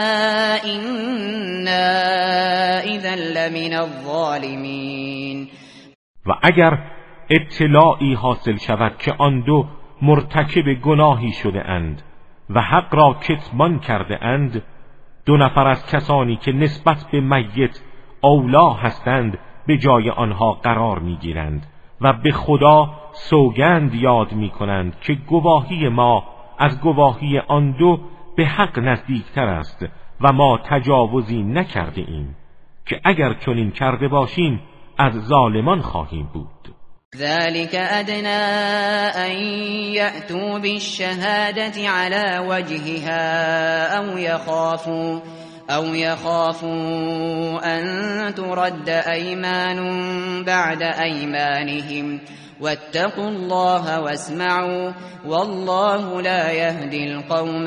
S1: إنا إذا لمن الظالمين.
S2: و اگر اطلاعی حاصل شود که آن 2 مرتکب گناهی شده اند و حق را کتمان کرده اند 2 نفر از کسانی که نسبت به میت اولا هستند به جای آنها قرار میگیرند و به خدا سوگند یاد میکنند که گواهی ما از گواهی آن 2 به حق نزدیکتر است و ما تجاوزی نکرده ایم که اگر چنین کرده باشیم از ظالمان خواهیم بود.
S1: ذلك أدنى أن يأتوا بالشهادة على وجهها أو يخافوا أن ترد أيمان بعد أيمانهم واتقوا الله واسمعوا والله لا يهدي القوم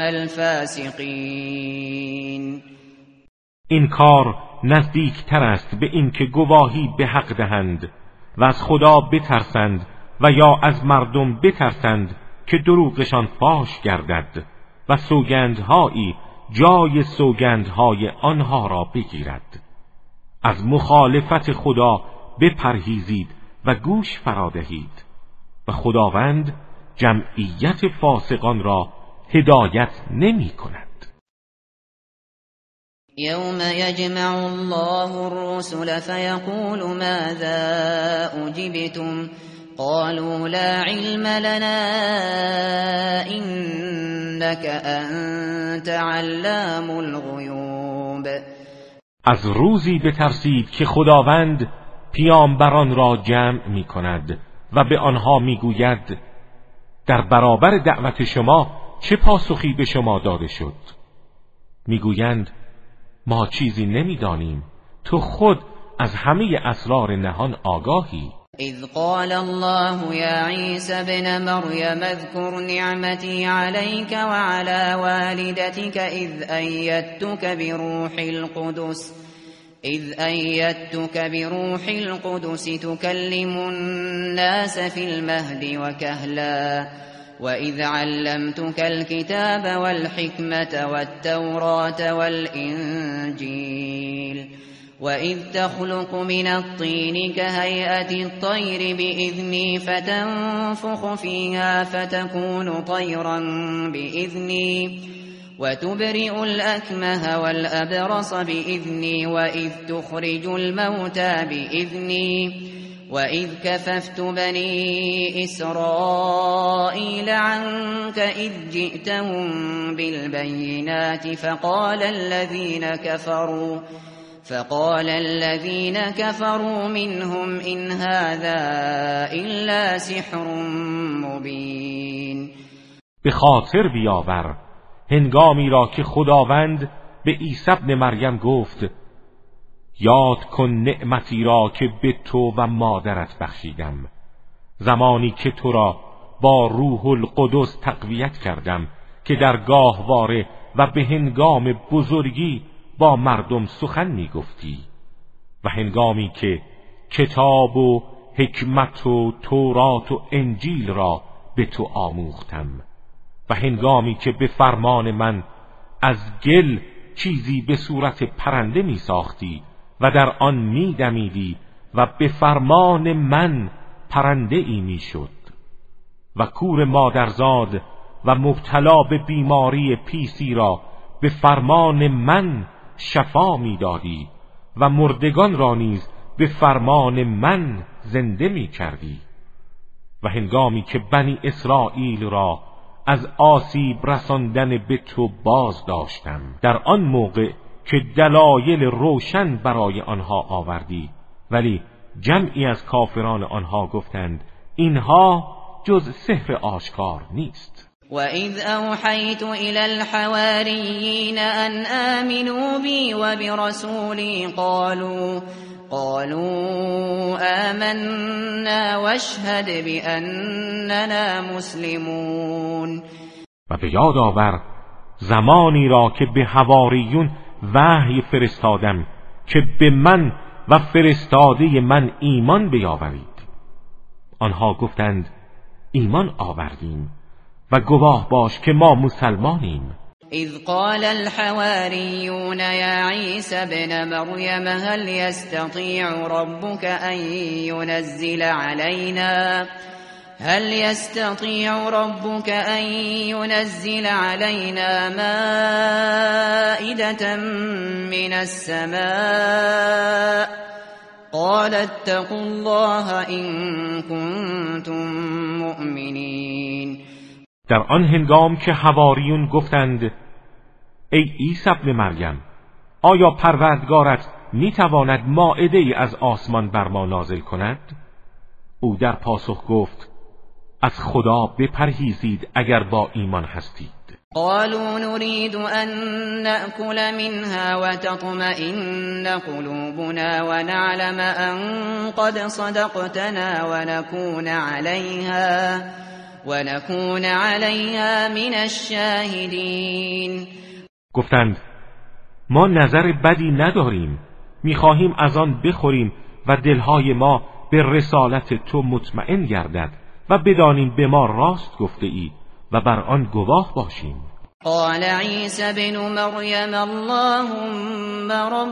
S1: الفاسقين.
S2: این کار نزدیکتر است به اینکه گواهی به حق دهند و از خدا بترسند و یا از مردم بترسند که دروغشان فاش گردد و سوگندهایی جای سوگندهای آنها را بگیرد. از مخالفت خدا بپرهیزید و گوش فرادهید و خداوند جمعیت فاسقان را هدایت نمی کند.
S1: يوم يجمع الله الرسل فيقول ماذا أجبتم قالوا لا علم لنا إنك أنت علام الغيوب.
S2: از روزی بترسید که خداوند پیامبران را جمع می کند و به آنها می گوید در برابر دعوت شما چه پاسخی به شما داده شد؟ می گویند ما چیزی نمیدانیم، تو خود از همه اسرار نهان آگاهی.
S1: اذ قال الله يا عيسى ابن مريم اذكر نعمتي عليك وعلى والدتك إذ أيدتك بروح القدس تكلم الناس في المهد وكهلا وإذ علمتك الكتاب والحكمة والتوراة والإنجيل وإذ تخلق من الطين كهيئة الطير بإذني فتنفخ فيها فتكون طيرا بإذني وتبرئ الأكمه والأبرص بإذني وإذ تخرج الموتى بإذني وإذ كففت بني إسرائيل عنك إذ جئتهم بالبينات فقال الذين كفروا منهم إن هذا إلا سحر مبين.
S2: به خاطر بیاور هنگامی را که خداوند به عیسی ابن مریم گفت یاد کن نعمتی را که به تو و مادرت بخشیدم، زمانی که تو را با روح القدس تقویت کردم که در گاهواره و به هنگام بزرگی با مردم سخن می گفتی و هنگامی که کتاب و حکمت و تورات و انجیل را به تو آموختم و هنگامی که به فرمان من از گل چیزی به صورت پرنده می ساختی و در آن می دمیدی و به فرمان من پرنده ای می شد و کور مادرزاد و مبتلا به بیماری پیسی را به فرمان من شفا می دادی و مردگان را نیز به فرمان من زنده می کردی و هنگامی که بنی اسرائیل را از آسیب رساندن به تو باز داشتم در آن موقع که دلایل روشن برای آنها آوردی، ولی جمعی از کافران آنها گفتند اینها جز سحر آشکار نیست.
S1: وَإِذْ أَوْحَيْتُ إِلَى الْحَوَارِيِّينَ أَنْ آمِنُوا بِي وَبِرَسُولِي قالوا آمنا واشهد بأننا مسلمون.
S2: و به یاد آور زمانی را که به حواریون وحی فرستادم که به من و فرستاده من ایمان بیاورید. آنها گفتند ایمان آوردیم و گواه باش که ما مسلمانیم.
S1: إذ قال الحواريون يا عيسى ابن مريم هل يستطيع ربك أن ينزل علينا مائدة من السماء قال اتقوا الله إن كنتم مؤمنين.
S2: در آن هنگام که حواریون گفتند ای عیسی ابن مریم آیا پروردگارت میتواند مائده ای از آسمان بر ما نازل کند؟ او در پاسخ گفت از خدا بپرهیزید اگر با ایمان هستید.
S1: قالوا نريد أن نأكل منها وتطمئن قلوبنا ونعلم أن قد صدقتنا ونكون عليها من الشاهدين.
S2: گفتند ما نظر بدی نداریم، میخواهیم از آن بخوریم و دلهای ما به رسالت تو مطمئن گردد و بدانیم به ما راست گفته ای و بر آن گواه باشیم.
S1: قال عيسى ابن مريم اللهم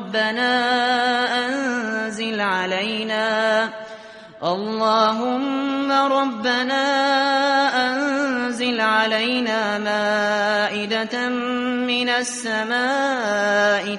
S1: ربنا أنزل علينا مائدة من السماء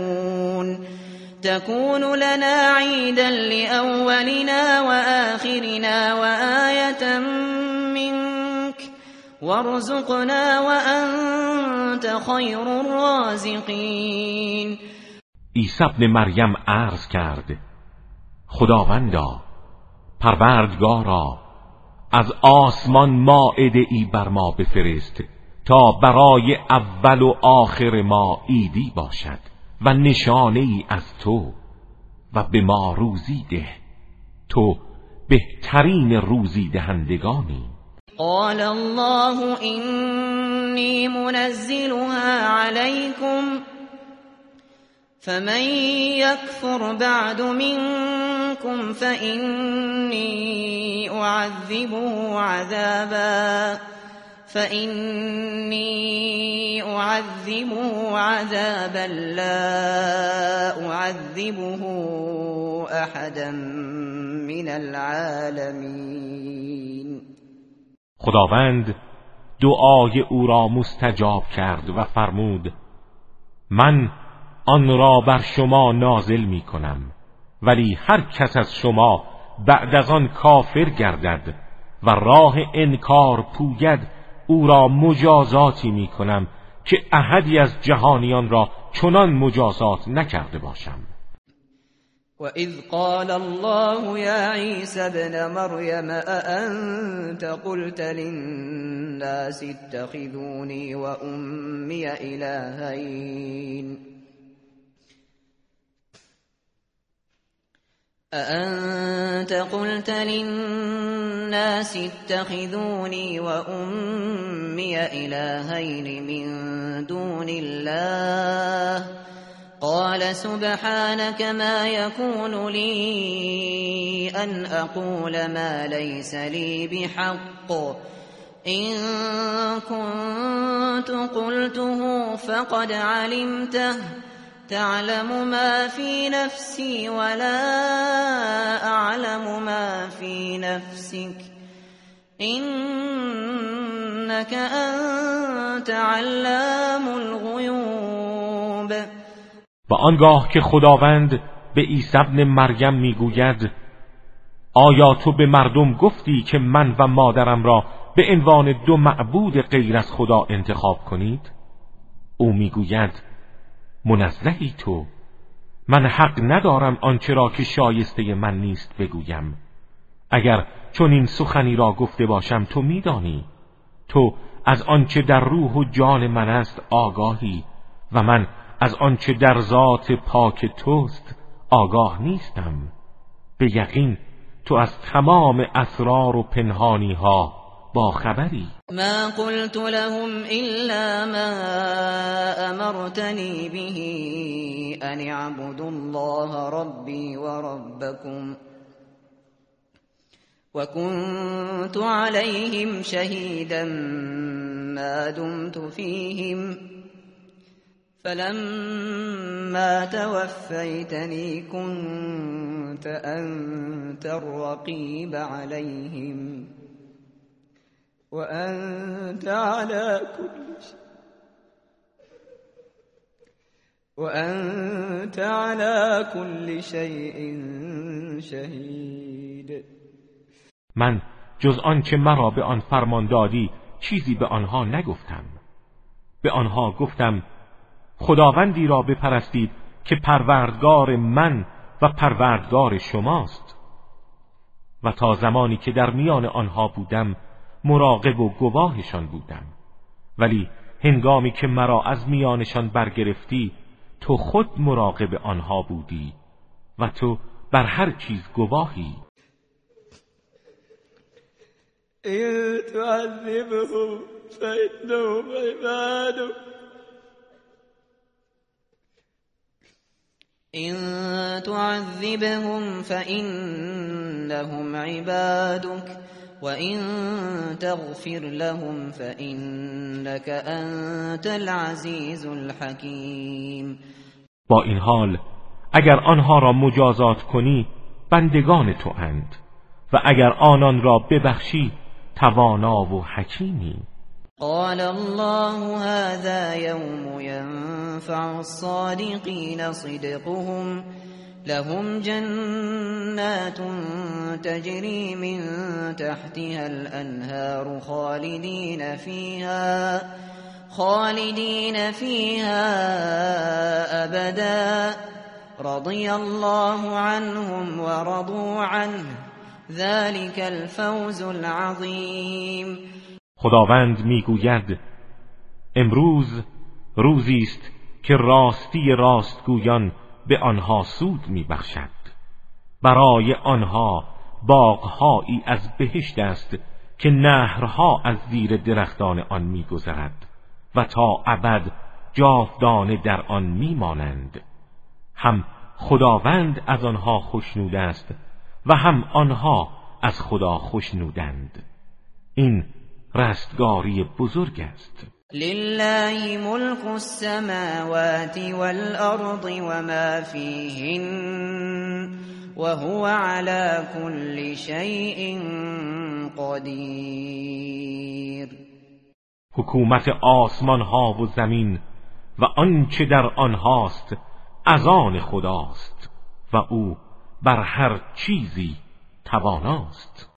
S1: تكون لنا عيدا لأولنا وآخرنا وآية منك وارزقنا وأنت خير الرازقين.
S2: عیسی ابن مریم عرض کرد خداوندا پروردگارا از آسمان مائده ای بر ما بفرست تا برای اول و آخر ما عیدی باشد و نشانه ای از تو و به ما روزی ده، تو بهترین روزی دهندگانی.
S1: قال الله إني منزلها عليكم فمن يكفر بعد منكم فإني أعذبه عذابا لا أعذبه أحدا من العالمین.
S2: خداوند دعای او را مستجاب کرد و فرمود من آن را بر شما نازل می کنم، ولی هر کس از شما بعد از آن کافر گردد و راه انکار پوید او را مجازاتی می کنم که احدی از جهانیان را چنان مجازات نکرده باشم.
S1: وَإِذْ قَالَ اللَّهُ يَا عِيسَى ابْنَ مَرْيَمَ أَأَنْتَ قُلْتَ لِلنَّاسِ اتَّخِذُونِي وَأُمِّيَ إِلَٰهَيْنِ مِن دُونِ اللَّهِ قال سبحانك ما يكون لي أن أقول ما ليس لي بحق إن كنت قلته فقد علمته تعلم ما في نفسي ولا أعلم ما في نفسك إنك أنت علام الغيوب.
S2: و آنگاه که خداوند به عیسی ابن مریم میگوید آیا تو به مردم گفتی که من و مادرم را به عنوان دو معبود غیر از خدا انتخاب کنید؟ او میگوید منزهی تو، من حق ندارم آنچه را که شایسته من نیست بگویم. اگر چون این سخنی را گفته باشم تو میدانی، تو از آنچه در روح و جان من است آگاهی و من از آنچه در ذات پاک توست آگاه نیستم. به یقین تو از تمام اسرار و پنهانی ها با خبری.
S1: ما قلت لهم الا ما امرتنی به ان اعبدوا الله ربی و ربکم و كنت عليهم شهيدا ما دمت فيهم فلما توفيتني كنت أنت الرقيب عليهم وأنت على كل شيء شهيد.
S2: من جز آنچه مرا به آن فرمان دادی چیزی به آنها نگفتم. به آنها گفتم خداوندی را بپرستید که پروردگار من و پروردگار شماست و تا زمانی که در میان آنها بودم مراقب و گواهشان بودم، ولی هنگامی که مرا از میانشان برگرفتی تو خود مراقب آنها بودی و تو بر هر چیز گواهی.
S1: إن تعذبهم فإنهم عبادك إن تعذبهم فإنهم عبادك وإن تغفر لهم فإنك أنت العزيز الحكيم.
S2: با این حال اگر آنها را مجازات کنی بندگان تو اند و اگر آنان را ببخشی توانا و حکیمی.
S1: قال الله هذا يوم ينفع الصادقين صدقهم لهم جنات تجري من تحتها الأنهار خالدين فيها أبدا رضي الله عنهم ورضوا عنه ذلك الفوز العظیم.
S2: خداوند میگوید امروز روزی است که راستی راستگویان به آنها سود میبخشد. برای آنها باغهایی از بهشت است که نهرها از زیر درختان آن میگذرد و تا ابد جاودانه در آن میمانند. هم خداوند از آنها خوشنود است و هم آنها از خدا خوشنودند. این رستگاری بزرگ است.
S1: لله ملك السماوات والأرض وما فيهن وهو على كل شيء قدیر.
S2: حکومت آسمان ها و زمین و آنچه در آنهاست از آن خداست و او بر هر چیزی تواناست.